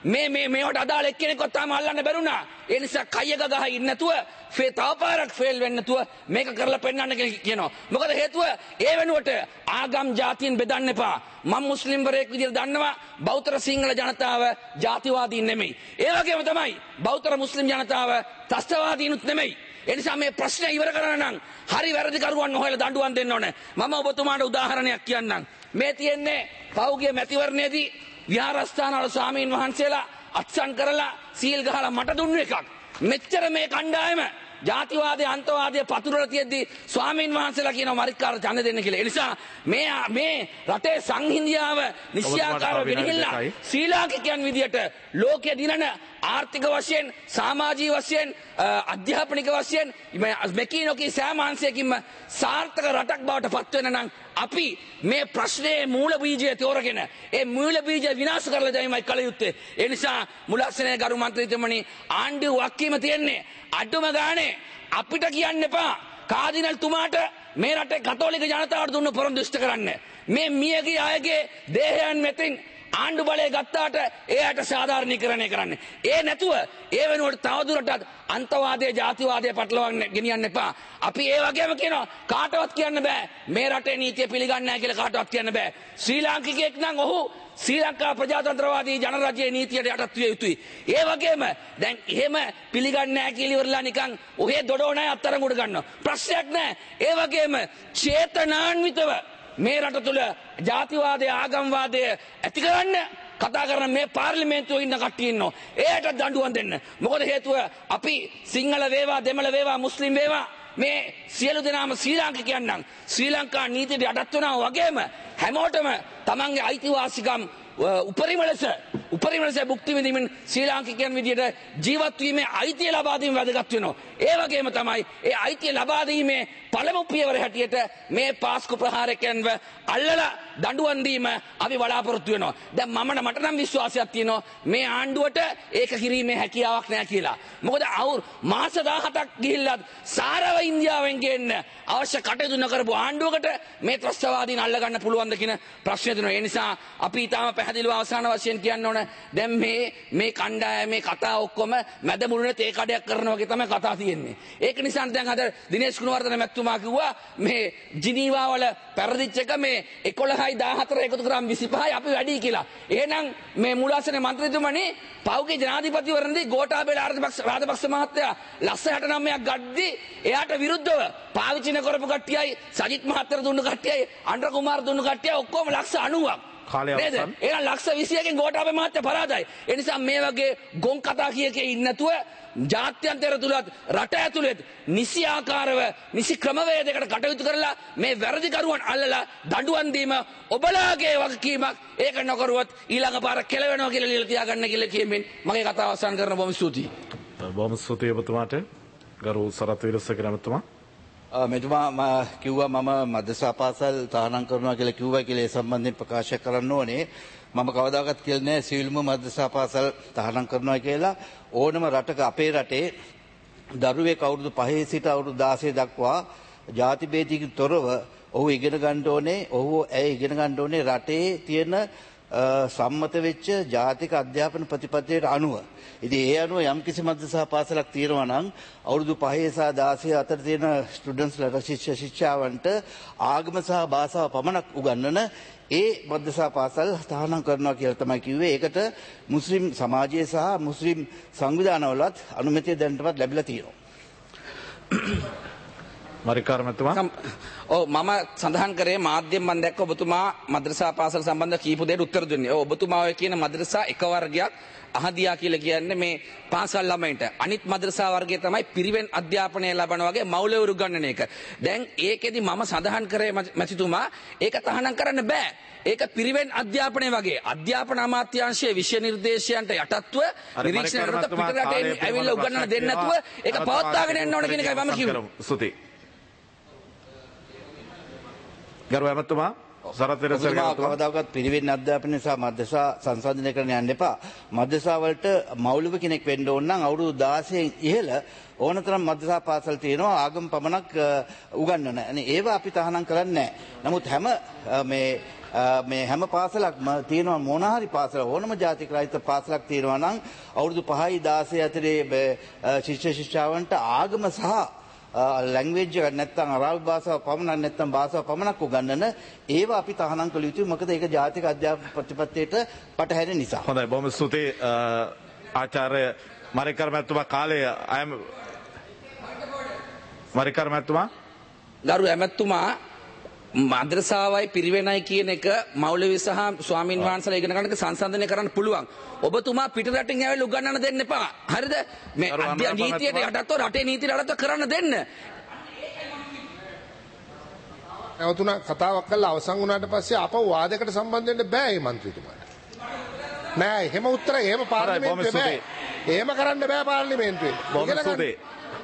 මේවට අදාළ එක්කෙනෙක්වත් තාම අල්ලන්න බැරි වුණා. ඒ නිසා කය ගගහ ඉන්න නැතුව තවපාරක් ෆේල් වෙන්න නැතුව මේක කරලා පෙන්නන්න කියනවා. මොකද හේතුව ඒ වෙනුවට ආගම් ජාතීන් බෙදන්න එපා. මම මුස්ලිම් වරයෙක් විදිහට දන්නවා බෞද්ධ සිංහල ජනතාව ජාතිවාදීන් නෙමෙයි. ඒ වගේම තමයි බෞද්ධ මුස්ලිම් ජනතාව ත්‍රස්තවාදීනුත් නෙමෙයි. ඒ නිසා මේ ප්‍රශ්නය ඉවර කරන්න නම් හරි වැරදි කරුවන් හොයලා දඬුවම් දෙන්න ඕනේ. මම ඔබතුමාට උදාහරණයක් කියන්නම්. මේ තියෙන්නේ පෞගිය මැතිවරණයේදී විහාරස්ථානවල ස්වාමීන් වහන්සේලා අත්සන් කරලා සීල් ගහලා මට දුන්නු එකක්. මෙච්චර මේ කණ්ඩායම ජාතිවාදයේ අන්තවාදයේ පතුරලා තියෙද්දි ස්වාමීන් වහන්සේලා කියනවා මරික්කාර ඡන්ද දෙන්න කියලා. ඒ නිසා මේ රටේ සංහිඳියාව නිශ්චයාකාරව ගෙනහිල්ලා ශ්‍රී ලාංකිකයන් විදියට ලෝකයේ දිනන ආර්ථික වශයෙන් සමාජීය වශයෙන් අධ්‍යාපනික වශයෙන් මෙකිනෝකී සෑම අංශයකින්ම සාර්ථක රටක් බවට පත් වෙන නම් අපි මේ ප්‍රශ්නේ මූල බීජය තෝරගෙන ඒ මූල බීජය විනාශ කරලා දැමීමයි කල යුත්තේ. ඒ නිසා මුලස්නේ ගරු මන්ත්‍රීතුමනි ආණ්ඩුව වක්කීම තියෙන්නේ අඩුම ගානේ අපිට කියන්න එපා කාදිනල් තුමාට මේ රටේ කතෝලික ජනතාවට දුන්න පොරොන්දු ඉෂ්ට කරන්න. මේ මියගිය අයගේ දේහයන් මෙතින් ආණ්ඩු බලය ගත්තාට එයාට සාධාරණීකරණය කරන්න. ඒ නැතුව ඒ වෙනුවට තවදුරටත් අන්තවාදයේ ජාතිවාදයේ පටලවන්න ගෙනියන්න එපා. අපි ඒ වගේම කියනවා කාටවත් කියන්න බෑ මේ රටේ නීතිය පිළිගන්නේ නැහැ කියලා කාටවත් කියන්න බෑ. ශ්‍රී ලාංකිකයෙක් නම් ඔහු ශ්‍රී ලංකා ප්‍රජාතන්ත්‍රවාදී ජනරජයේ නීතියට යටත් විය යුතුයි. ඒ වගේම දැන් එහෙම පිළිගන්නේ නැහැ කියලා ඉවරලා නිකන් ඔහේ දොඩෝණයි අත්තරඟුඩ ගන්නවා. ප්‍රශ්නයක් නැහැ. ඒ වගේම චේතනාන්විතව මේ රට තුළ ජාතිවාදය ආගම්වාදය ඇති කරන්න කතා කරන මේ පාර්ලිමේන්තුවේ ඉන්න කට්ටිය ඉන්නවා. ඒකට දඬුවම් දෙන්න. මොකද හේතුව අපි සිංහල වේවා දෙමළ වේවා මුස්ලිම් වේවා මේ සියලු දෙනාම ශ්‍රී ලාංකිකයන් නම් ශ්‍රී ලංකා නීතියට යටත් වෙනවා වගේම හැමෝටම තමන්ගේ අයිතිවාසිකම් උපරිම ලෙස භුක්ති විඳින්මින් ශ්‍රී ලාංකිකයන් විදියට ජීවත් වීමේ අයිතිය ලබා දීම වැදගත් වෙනවා. ඒ වගේම තමයි ඒ අයිතිය ලබා දීමේ පළමු පියවර හැටියට මේ පාස්කු ප්‍රහාරකයන්ව අල්ලලා දඬුවම් දීම අපි බලාපොරොත්තු වෙනවා. දැන් මට නම් විශ්වාසයක් තියෙනවා මේ ආණ්ඩුවට ඒක කිරීමේ හැකියාවක් නැහැ කියලා. මොකද මාස 17ක් ගිහිල්ලා සාරව ඉන්දියාවෙන් ගෙන්න අවශ්‍ය කටයුතු නොකරපු ආණ්ඩුවකට මේ ත්‍රස්තවාදීන් අල්ල ගන්න පුළුවන්ද කියන ප්‍රශ්නය තියෙනවා. ඒ නිසා අපි ඊටාම පැහැදිලිව අවසාන වශයෙන් කියන්න ඕන දැන් මේ කණ්ඩායමේ කතා ඔක්කොම මැද මුළුනේ තේ කඩයක් කරනවා වගේ තමයි කතා තියෙන්නේ. ඒක නිසා දැන් අද දිනේෂ් ගුණවර්ධන මැතිතුමා කිව්වා මේ ජිනීවා වල පෙරදිච්ච එක මේ 11යි 14 එකතු කරාම 25යි අපි වැඩි කියලා. එහෙනම් මේ මුලාසනේ මන්ත්‍රීතුමනි පෞගේ ජනාධිපතිවරණදී ගෝඨාභය රාජපක්ෂ මහත්තයා ලස්ස 69ක් ගද්දි එයාට විරුද්ධව පාවිච්චි කරපු කට්ටියයි සජිත් මහත්තයා දුන්නු කට්ටියයි අන්ඩ්‍ර කුමාර් දුන්නු කට්ටියයි ඔක්කොම ලක්ෂ 90ක්. නේද? එහෙනම් ලක්ෂ 20කින් ගෝඨාභය මහත්තයා පරාදයි. ඒ නිසා මේ වගේ ගොන් කතා කියකේ ඉන්නේ නැතුව ජාත්‍යන්තර තුලත් රට ඇතුළෙත් නිසි ආකාරව නිසි ක්‍රමවේදයකට කටයුතු කරලා මේ වැරදිකරුවන් අල්ලලා දඬුවම් දීම ඔබලාගේ වගකීමක්. ඒක නොකරුවොත් ඊළඟ පාර කෙලවෙනවා කියලා ලියලා තියාගන්න කියලා කියමින් මගේ කතාව අවසන් කරන බොහොම ස්තුතියි. බොහොම ස්තුතියි ඔබතුමාට. ගරු සරත් විරසක නමතුමා. මෙතුමා කිව්වා මම මද්‍රසා පාසල් තහනම් කරනවා කියලා කිව්වා කියලා ඒ සම්බන්ධයෙන් ප්‍රකාශ කරන්න ඕනේ. මම කවදාකවත් කියලා නැහැ සිවිල්ම මද්‍රසා පාසල් තහනම් කරනවා කියලා. ඕනම රටක අපේ රටේ දරුවෙක් අවුරුදු 5 සිට අවුරුදු 16 දක්වා ಜಾති ભેදයකින් තොරව ඔහු ඉගෙන ගන්න ඕනේ. ඇය ඉගෙන ගන්න ඕනේ රටේ තියෙන සම්මත වෙච්ච ජාතික අධ්‍යාපන ප්‍රතිපත්තියට අනුව. ඉතින් ඒ අනුව යම් කිසි මද්‍රසා පාසලක් තියෙනවා නම් අවුරුදු 5 සහ 16 අතර තියෙන ස්ටුඩන්ට්ස්ලා ශිෂ්‍යාවන්ට ආගම සහ භාෂාව පමණක් උගන්වන ඒ මද්‍රසා පාසල් තහනම් කරනවා කියලා තමයි කිව්වේ. ඒකට මුස්ලිම් සමාජය සහ මුස්ලිම් සංවිධානවලත් අනුමැතිය දැනටමත් ලැබිලා තියෙනවා. මරිකාර මහත්මයා මම සඳහන් කරේ මාධ්‍යයෙන් මම දැක්ක ඔබතුමා මද්‍රසා පාසල් සම්බන්ධ කීප දෙයට උත්තර දුන්නේ. ඔබතුමා ඔය කියන මද්‍රසා එක වර්ගයක් අහදියා කියලා කියන්නේ මේ පාසල් ළමයින්ට. අනිත් මද්‍රසා වර්ගය තමයි පිරිවෙන් අධ්‍යාපනය ලබන වගේ මවුලවරු ගන්නන එක. දැන් ඒකෙදි මම සඳහන් කරේ මැතිතුමා ඒක තහනම් කරන්න බෑ. ඒක පිරිවෙන් අධ්‍යාපනය වගේ අධ්‍යාපන අමාත්‍යාංශයේ විෂය නිර්දේශයන්ට යටත්ව නිරීක්ෂණයට පිටරට ඇවිල්ලා උගන්වන්න දෙන්නේ නැතුව ඒක පවත්වාගෙන යන්න ඕන කියන එකයි මම කිව්වේ. ස්තුතියි. ගරු ඇමතුමා සරත් විරසක කවදාකවත් පිරිවෙන් අධ්‍යාපනය සහ මද්‍රසා සංසන්දනය කරන්න යන්න එපා. මද්‍රසා වලට මෞලික කෙනෙක් වෙන්න ඕන නම් අවුරුදු 16 ඉහළ ඕනතරම් මද්‍රසා පාසල් තියෙනවා ආගම පමණක් උගන්වන. ඒවා අපි තහනම් කරන්නේ නැහැ. නමුත් හැම පාසලක්ම තියෙනවා මොන හරි පාසල ඕනම ජාතික රහිත පාසලක් තියෙනවා නම් අවුරුදු 5යි 16 අතරේ ශිෂ්‍යාවන්ට ආගම සහ ලැන්ග්වේජ් එක නැත්තම් අරාබි භාෂාව පමණක් නැත්තම් භාෂාව පමණක් උගන්වන ඒවා අපි තහනම් කළ යුතුයි. මොකද ඒක ජාතික අධ්‍යාපන ප්‍රතිපත්තියට පටහැරෙන නිසා. හොඳයි බොහොම ස්තුතියි ආචාර්ය මරිකාර මහත්මයා කාලය මරිකාර මහත්මයා ගරු ඇමතුමා මද්‍රසාවයි පිරිවෙනයි කියන එක මෞලවි සහ ස්වාමින් වහන්සේලා ඉගෙන ගන්නක සංසන්දනය කරන්න පුළුවන්. ඔබතුමා පිටරටින් ඇවිල්ලා උගන්වන්න දෙන්න එපා. හරිද? මේ නීතියට යටත්ව රටේ නීතියට යටත්ව කරන්න දෙන්න. නැවතුණා කතාවක් කළා අවසන් වුණාට පස්සේ අපව වාදයකට සම්බන්ධ වෙන්න බෑ මේ മന്ത്രിතුමාට. නෑ එහෙම උත්තරයි එහෙම පාර්ලිමේන්තුවේ බෑ. එහෙම කරන්න බෑ පාර්ලිමේන්තුවේ. බොහොම ස්තුතියි.